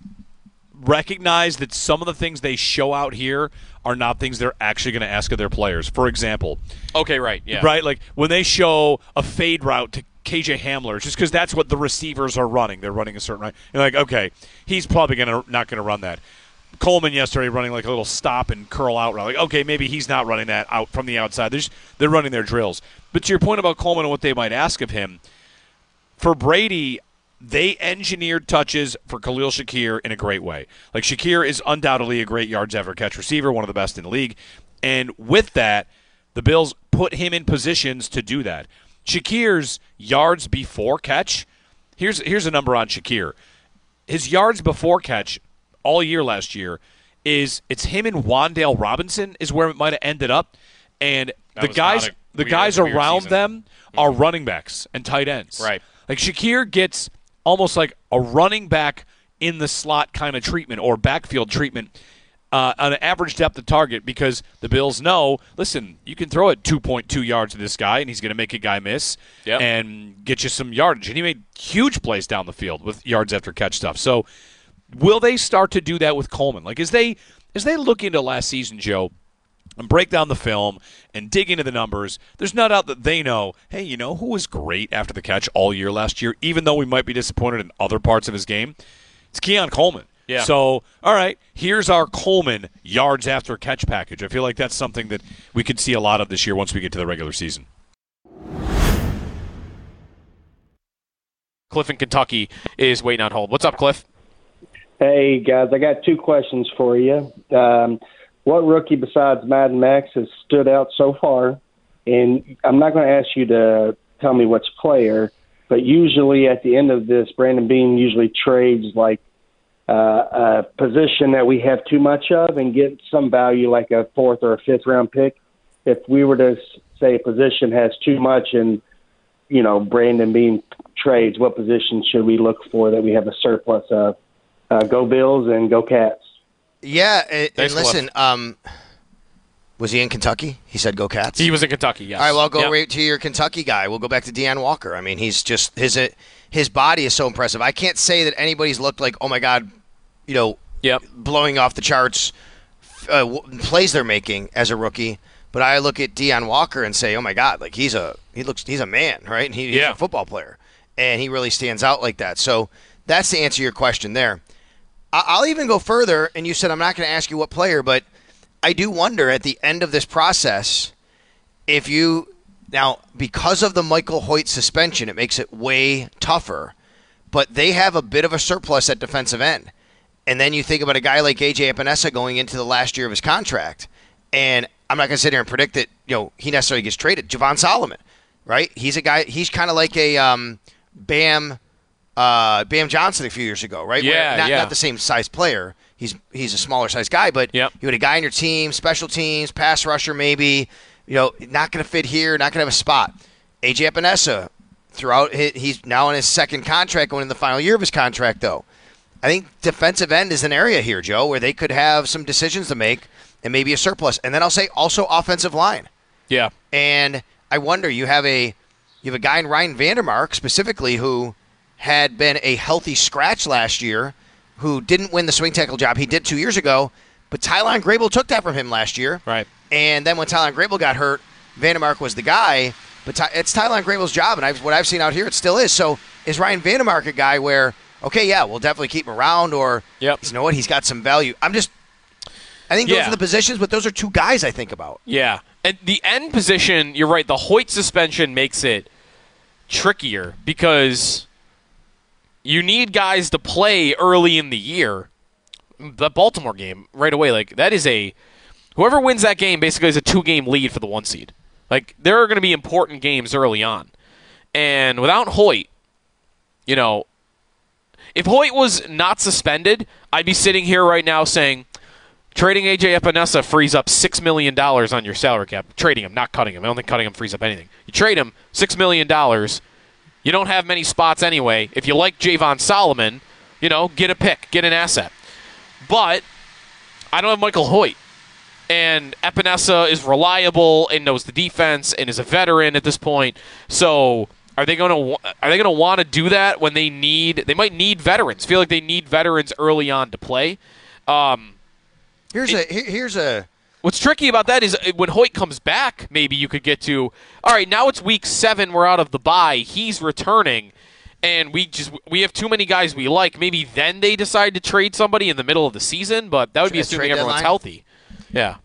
recognize that some of the things they show out here are not things they're actually going to ask of their players. For example, okay, right, yeah, right, like when they show a fade route to K J Hamler, just because that's what the receivers are running. They're running a certain right. You're like, okay, he's probably gonna not going to run that. Coleman yesterday running like a little stop and curl out route. Like, okay, maybe he's not running that out from the outside. They're, just, they're running their drills. But to your point about Coleman and what they might ask of him, for Brady, they engineered touches for Khalil Shakir in a great way. Like, Shakir is undoubtedly a great yards after catch receiver, one of the best in the league. And with that, the Bills put him in positions to do that. Shakir's yards before catch, here's here's a number on Shakir. His yards before catch all year last year is it's him and Wan'Dale Robinson is where it might have ended up. And That the was guys not a the weird- guys weird around season. them are running backs and tight ends. Right. Like Shakir gets almost like a running back in the slot kind of treatment or backfield treatment uh, on an average depth of target because the Bills know, listen, you can throw it two point two yards to this guy and he's going to make a guy miss Yep. and get you some yardage. And he made huge plays down the field with yards after catch stuff. So will they start to do that with Coleman? Like as they as they look into last season, Joe, and break down the film and dig into the numbers, there's no doubt that they know, hey, you know who was great after the catch all year last year, even though we might be disappointed in other parts of his game? It's Keon Coleman. Yeah. So, all right, here's our Coleman yards after catch package. I feel like that's something that we could see a lot of this year once we get to the regular season. Cliff in Kentucky is waiting on hold. What's up, Cliff? Hey, guys, I got two questions for you. Um, what rookie besides Madden Max has stood out so far? And I'm not going to ask you to tell me which player, but usually at the end of this, Brandon Beane usually trades like uh, a position that we have too much of and get some value like a fourth or a fifth round pick. If we were to say a position has too much and, you know, Brandon Beane trades, what position should we look for that we have a surplus of? Uh, go Bills and go Cats. Yeah, and, and Thanks, listen, um, was he in Kentucky? He said go Cats? He was in Kentucky, yes. All right, well, I'll go Yep. right to your Kentucky guy. We'll go back to Deion Walker. I mean, he's just his uh, his body is so impressive. I can't say that anybody's looked like, oh, my God, you know, yep. blowing off the charts uh, w- plays they're making as a rookie. But I look at Deion Walker and say, oh, my God, like he's a he looks he's a man, right? And he, he's Yeah. a football player, and he really stands out like that. So that's to answer your question there. I'll even go further, and you said I'm not going to ask you what player, but I do wonder at the end of this process if you – now, because of the Michael Hoyt suspension, it makes it way tougher, but they have a bit of a surplus at defensive end. And then you think about a guy like A J Epinesa going into the last year of his contract, and I'm not going to sit here and predict that you know he necessarily gets traded. Javon Solomon, right? He's a guy – he's kind of like a um, Bam – Uh, Bam Johnson a few years ago, right? Yeah, Where not, yeah. not the same size player. He's he's a smaller size guy, but Yep. you had a guy on your team, special teams, pass rusher maybe, you know, not going to fit here, not going to have a spot. A J Epinesa, throughout his, he's now in his second contract, going in the final year of his contract, though. I think defensive end is an area here, Joe, where they could have some decisions to make and maybe a surplus. And then I'll say also offensive line. Yeah. And I wonder, you have a you have a guy in Ryan Vandermark specifically who had been a healthy scratch last year, who didn't win the swing tackle job. He did two years ago, but Tylan Grable took that from him last year. Right. And then when Tylan Grable got hurt, Vandermark was the guy. But Ty- it's Tylan Grable's job, and I've, what I've seen out here, it still is. So is Ryan Vandermark a guy where, okay, yeah, we'll definitely keep him around, or yep. you know what, he's got some value. I'm just, I think those Yeah. are the positions, but those are two guys I think about. Yeah. And the end position, you're right, the Hoyt suspension makes it trickier because you need guys to play early in the year. The Baltimore game, right away, like that is a whoever wins that game basically is a two-game lead for the one seed. Like there are going to be important games early on, and without Hoyt, you know, if Hoyt was not suspended, I'd be sitting here right now saying trading A J Epinesa frees up six million dollars on your salary cap. Trading him, not cutting him. I don't think cutting him frees up anything. You trade him six million dollars. You don't have many spots anyway. If you like Javon Solomon, you know, get a pick, get an asset. But I don't have Michael Hoyt. And Epinesa is reliable and knows the defense and is a veteran at this point. So are they going to are they going to want to do that when they need they might need veterans? Feel like they need veterans early on to play. Um, Here's it, a here- here's a What's tricky about that is when Hoyt comes back, maybe you could get to, all right, now it's week seven, we're out of the bye, he's returning, and we just we have too many guys we like. Maybe then they decide to trade somebody in the middle of the season, but that would be assuming everyone's deadline? healthy. Yeah.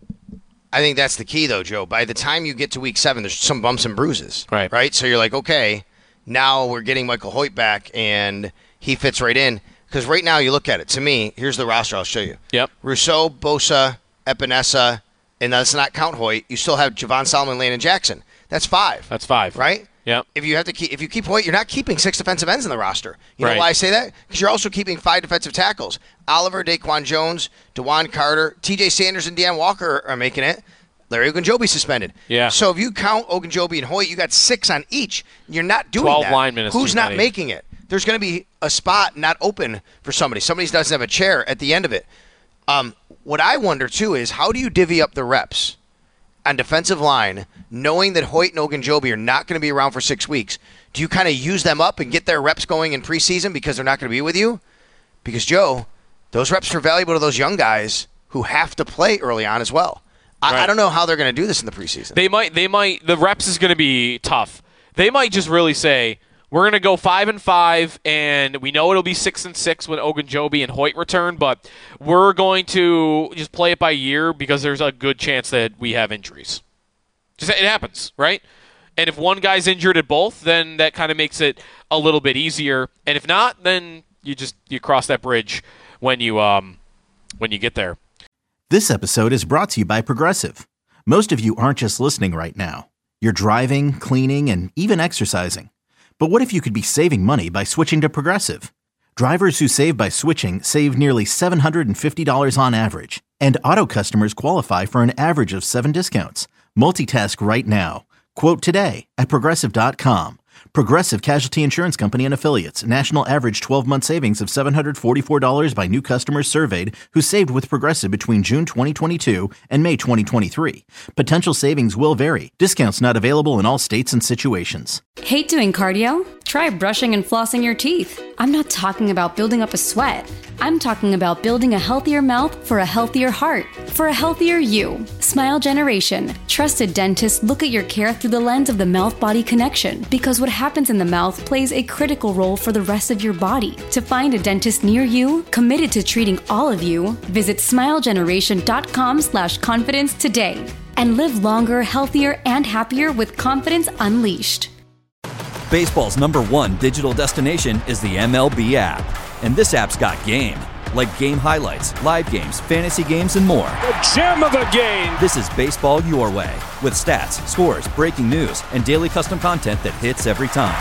I think that's the key, though, Joe. By the time you get to week seven, there's some bumps and bruises. Right. Right? So you're like, okay, now we're getting Michael Hoyt back, and he fits right in. Because right now you look at it. To me, here's the roster I'll show you. Yep. Rousseau, Bosa, Epinesa, and let's not count Hoyt. You still have Javon Solomon, Landon Jackson. That's five. That's five. Right? Yep. If you have to keep, if you keep Hoyt, you're not keeping six defensive ends in the roster. You Right. know why I say that? Because you're also keeping five defensive tackles. Oliver, Daquan Jones, DeJuan Carter, T J Sanders, and Deanne Walker are making it. Larry Ogunjobi suspended. Yeah. So if you count Ogunjobi and Hoyt, you got six on each. You're not doing twelve that. linemen is Who's too not many. making it? There's going to be a spot not open for somebody. Somebody doesn't have a chair at the end of it. Um, what I wonder, too, is how do you divvy up the reps on defensive line, knowing that Hoyt and Ogunjobi are not going to be around for six weeks? Do you kind of use them up and get their reps going in preseason because they're not going to be with you? Because, Joe, those reps are valuable to those young guys who have to play early on as well. I, Right. I don't know how they're going to do this in the preseason. They might, they might, the reps is going to be tough. They might just really say, we're going to go five and five, and we know it'll be six and six when Ogunjobi and Hoyt return, but we're going to just play it by ear because there's a good chance that we have injuries. Just it happens, right? And if one guy's injured at both, then that kind of makes it a little bit easier. And if not, then you just you cross that bridge when you um when you get there. This episode is brought to you by Progressive. Most of you aren't just listening right now. You're driving, cleaning, and even exercising. But what if you could be saving money by switching to Progressive? Drivers who save by switching save nearly seven hundred fifty dollars on average. And auto customers qualify for an average of seven discounts. Multitask right now. Quote today at Progressive dot com. Progressive Casualty Insurance Company and Affiliates. National average twelve-month savings of seven hundred forty-four dollars by new customers surveyed who saved with Progressive between June twenty twenty-two and May twenty twenty-three. Potential savings will vary. Discounts not available in all states and situations. Hate doing cardio? Try brushing and flossing your teeth. I'm not talking about building up a sweat. I'm talking about building a healthier mouth for a healthier heart, for a healthier you. Smile Generation. Trusted dentists look at your care through the lens of the mouth-body connection because what happens in the mouth plays a critical role for the rest of your body. To find a dentist near you, committed to treating all of you, visit smilegeneration.com slash confidence today and live longer, healthier, and happier with confidence unleashed. Baseball's number one digital destination is the M L B app. And this app's got game. Like game highlights, live games, fantasy games, and more. The gem of the game. This is baseball your way. With stats, scores, breaking news, and daily custom content that hits every time.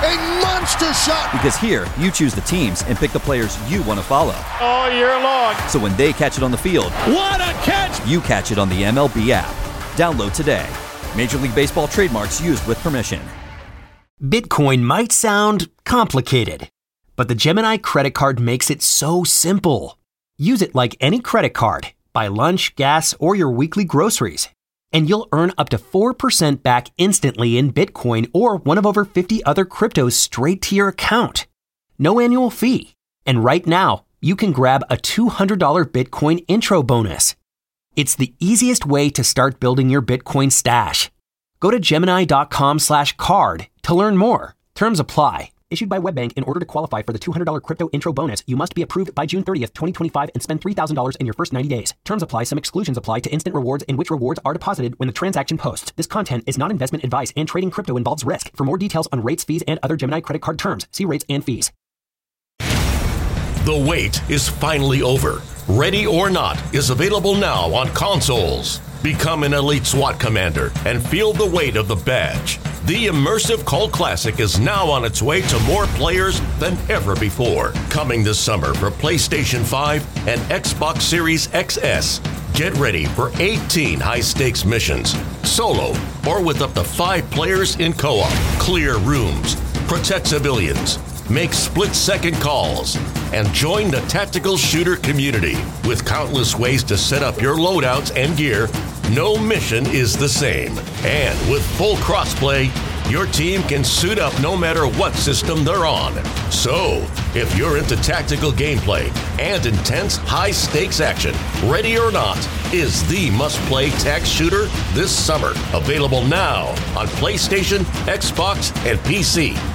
A monster shot. Because here, you choose the teams and pick the players you want to follow. All year long. So when they catch it on the field, What a catch. you catch it on the M L B app. Download today. Major League Baseball trademarks used with permission. Bitcoin might sound complicated, but the Gemini credit card makes it so simple. Use it like any credit card. Buy lunch, gas, or your weekly groceries. And you'll earn up to four percent back instantly in Bitcoin or one of over fifty other cryptos straight to your account. No annual fee. And right now, you can grab a two hundred dollars Bitcoin intro bonus. It's the easiest way to start building your Bitcoin stash. Go to Gemini.com slash card to learn more. Terms apply. Issued by WebBank. In order to qualify for the two hundred dollars crypto intro bonus, you must be approved by June thirtieth, twenty twenty-five and spend three thousand dollars in your first ninety days. Terms apply. Some exclusions apply to instant rewards in which rewards are deposited when the transaction posts. This content is not investment advice and trading crypto involves risk. For more details on rates, fees, and other Gemini credit card terms, see rates and fees. The wait is finally over. Ready or Not is available now on consoles. Become an elite SWAT commander and feel the weight of the badge. The immersive Cult Classic is now on its way to more players than ever before. Coming this summer for PlayStation five and Xbox Series X S. Get ready for eighteen high-stakes missions, solo or with up to five players in co-op. Clear rooms, protect civilians, make split-second calls, and join the tactical shooter community. With countless ways to set up your loadouts and gear, no mission is the same. And with full crossplay, your team can suit up no matter what system they're on. So, if you're into tactical gameplay and intense high-stakes action, Ready or Not is the must-play tax shooter this summer. Available now on PlayStation, Xbox, and P C.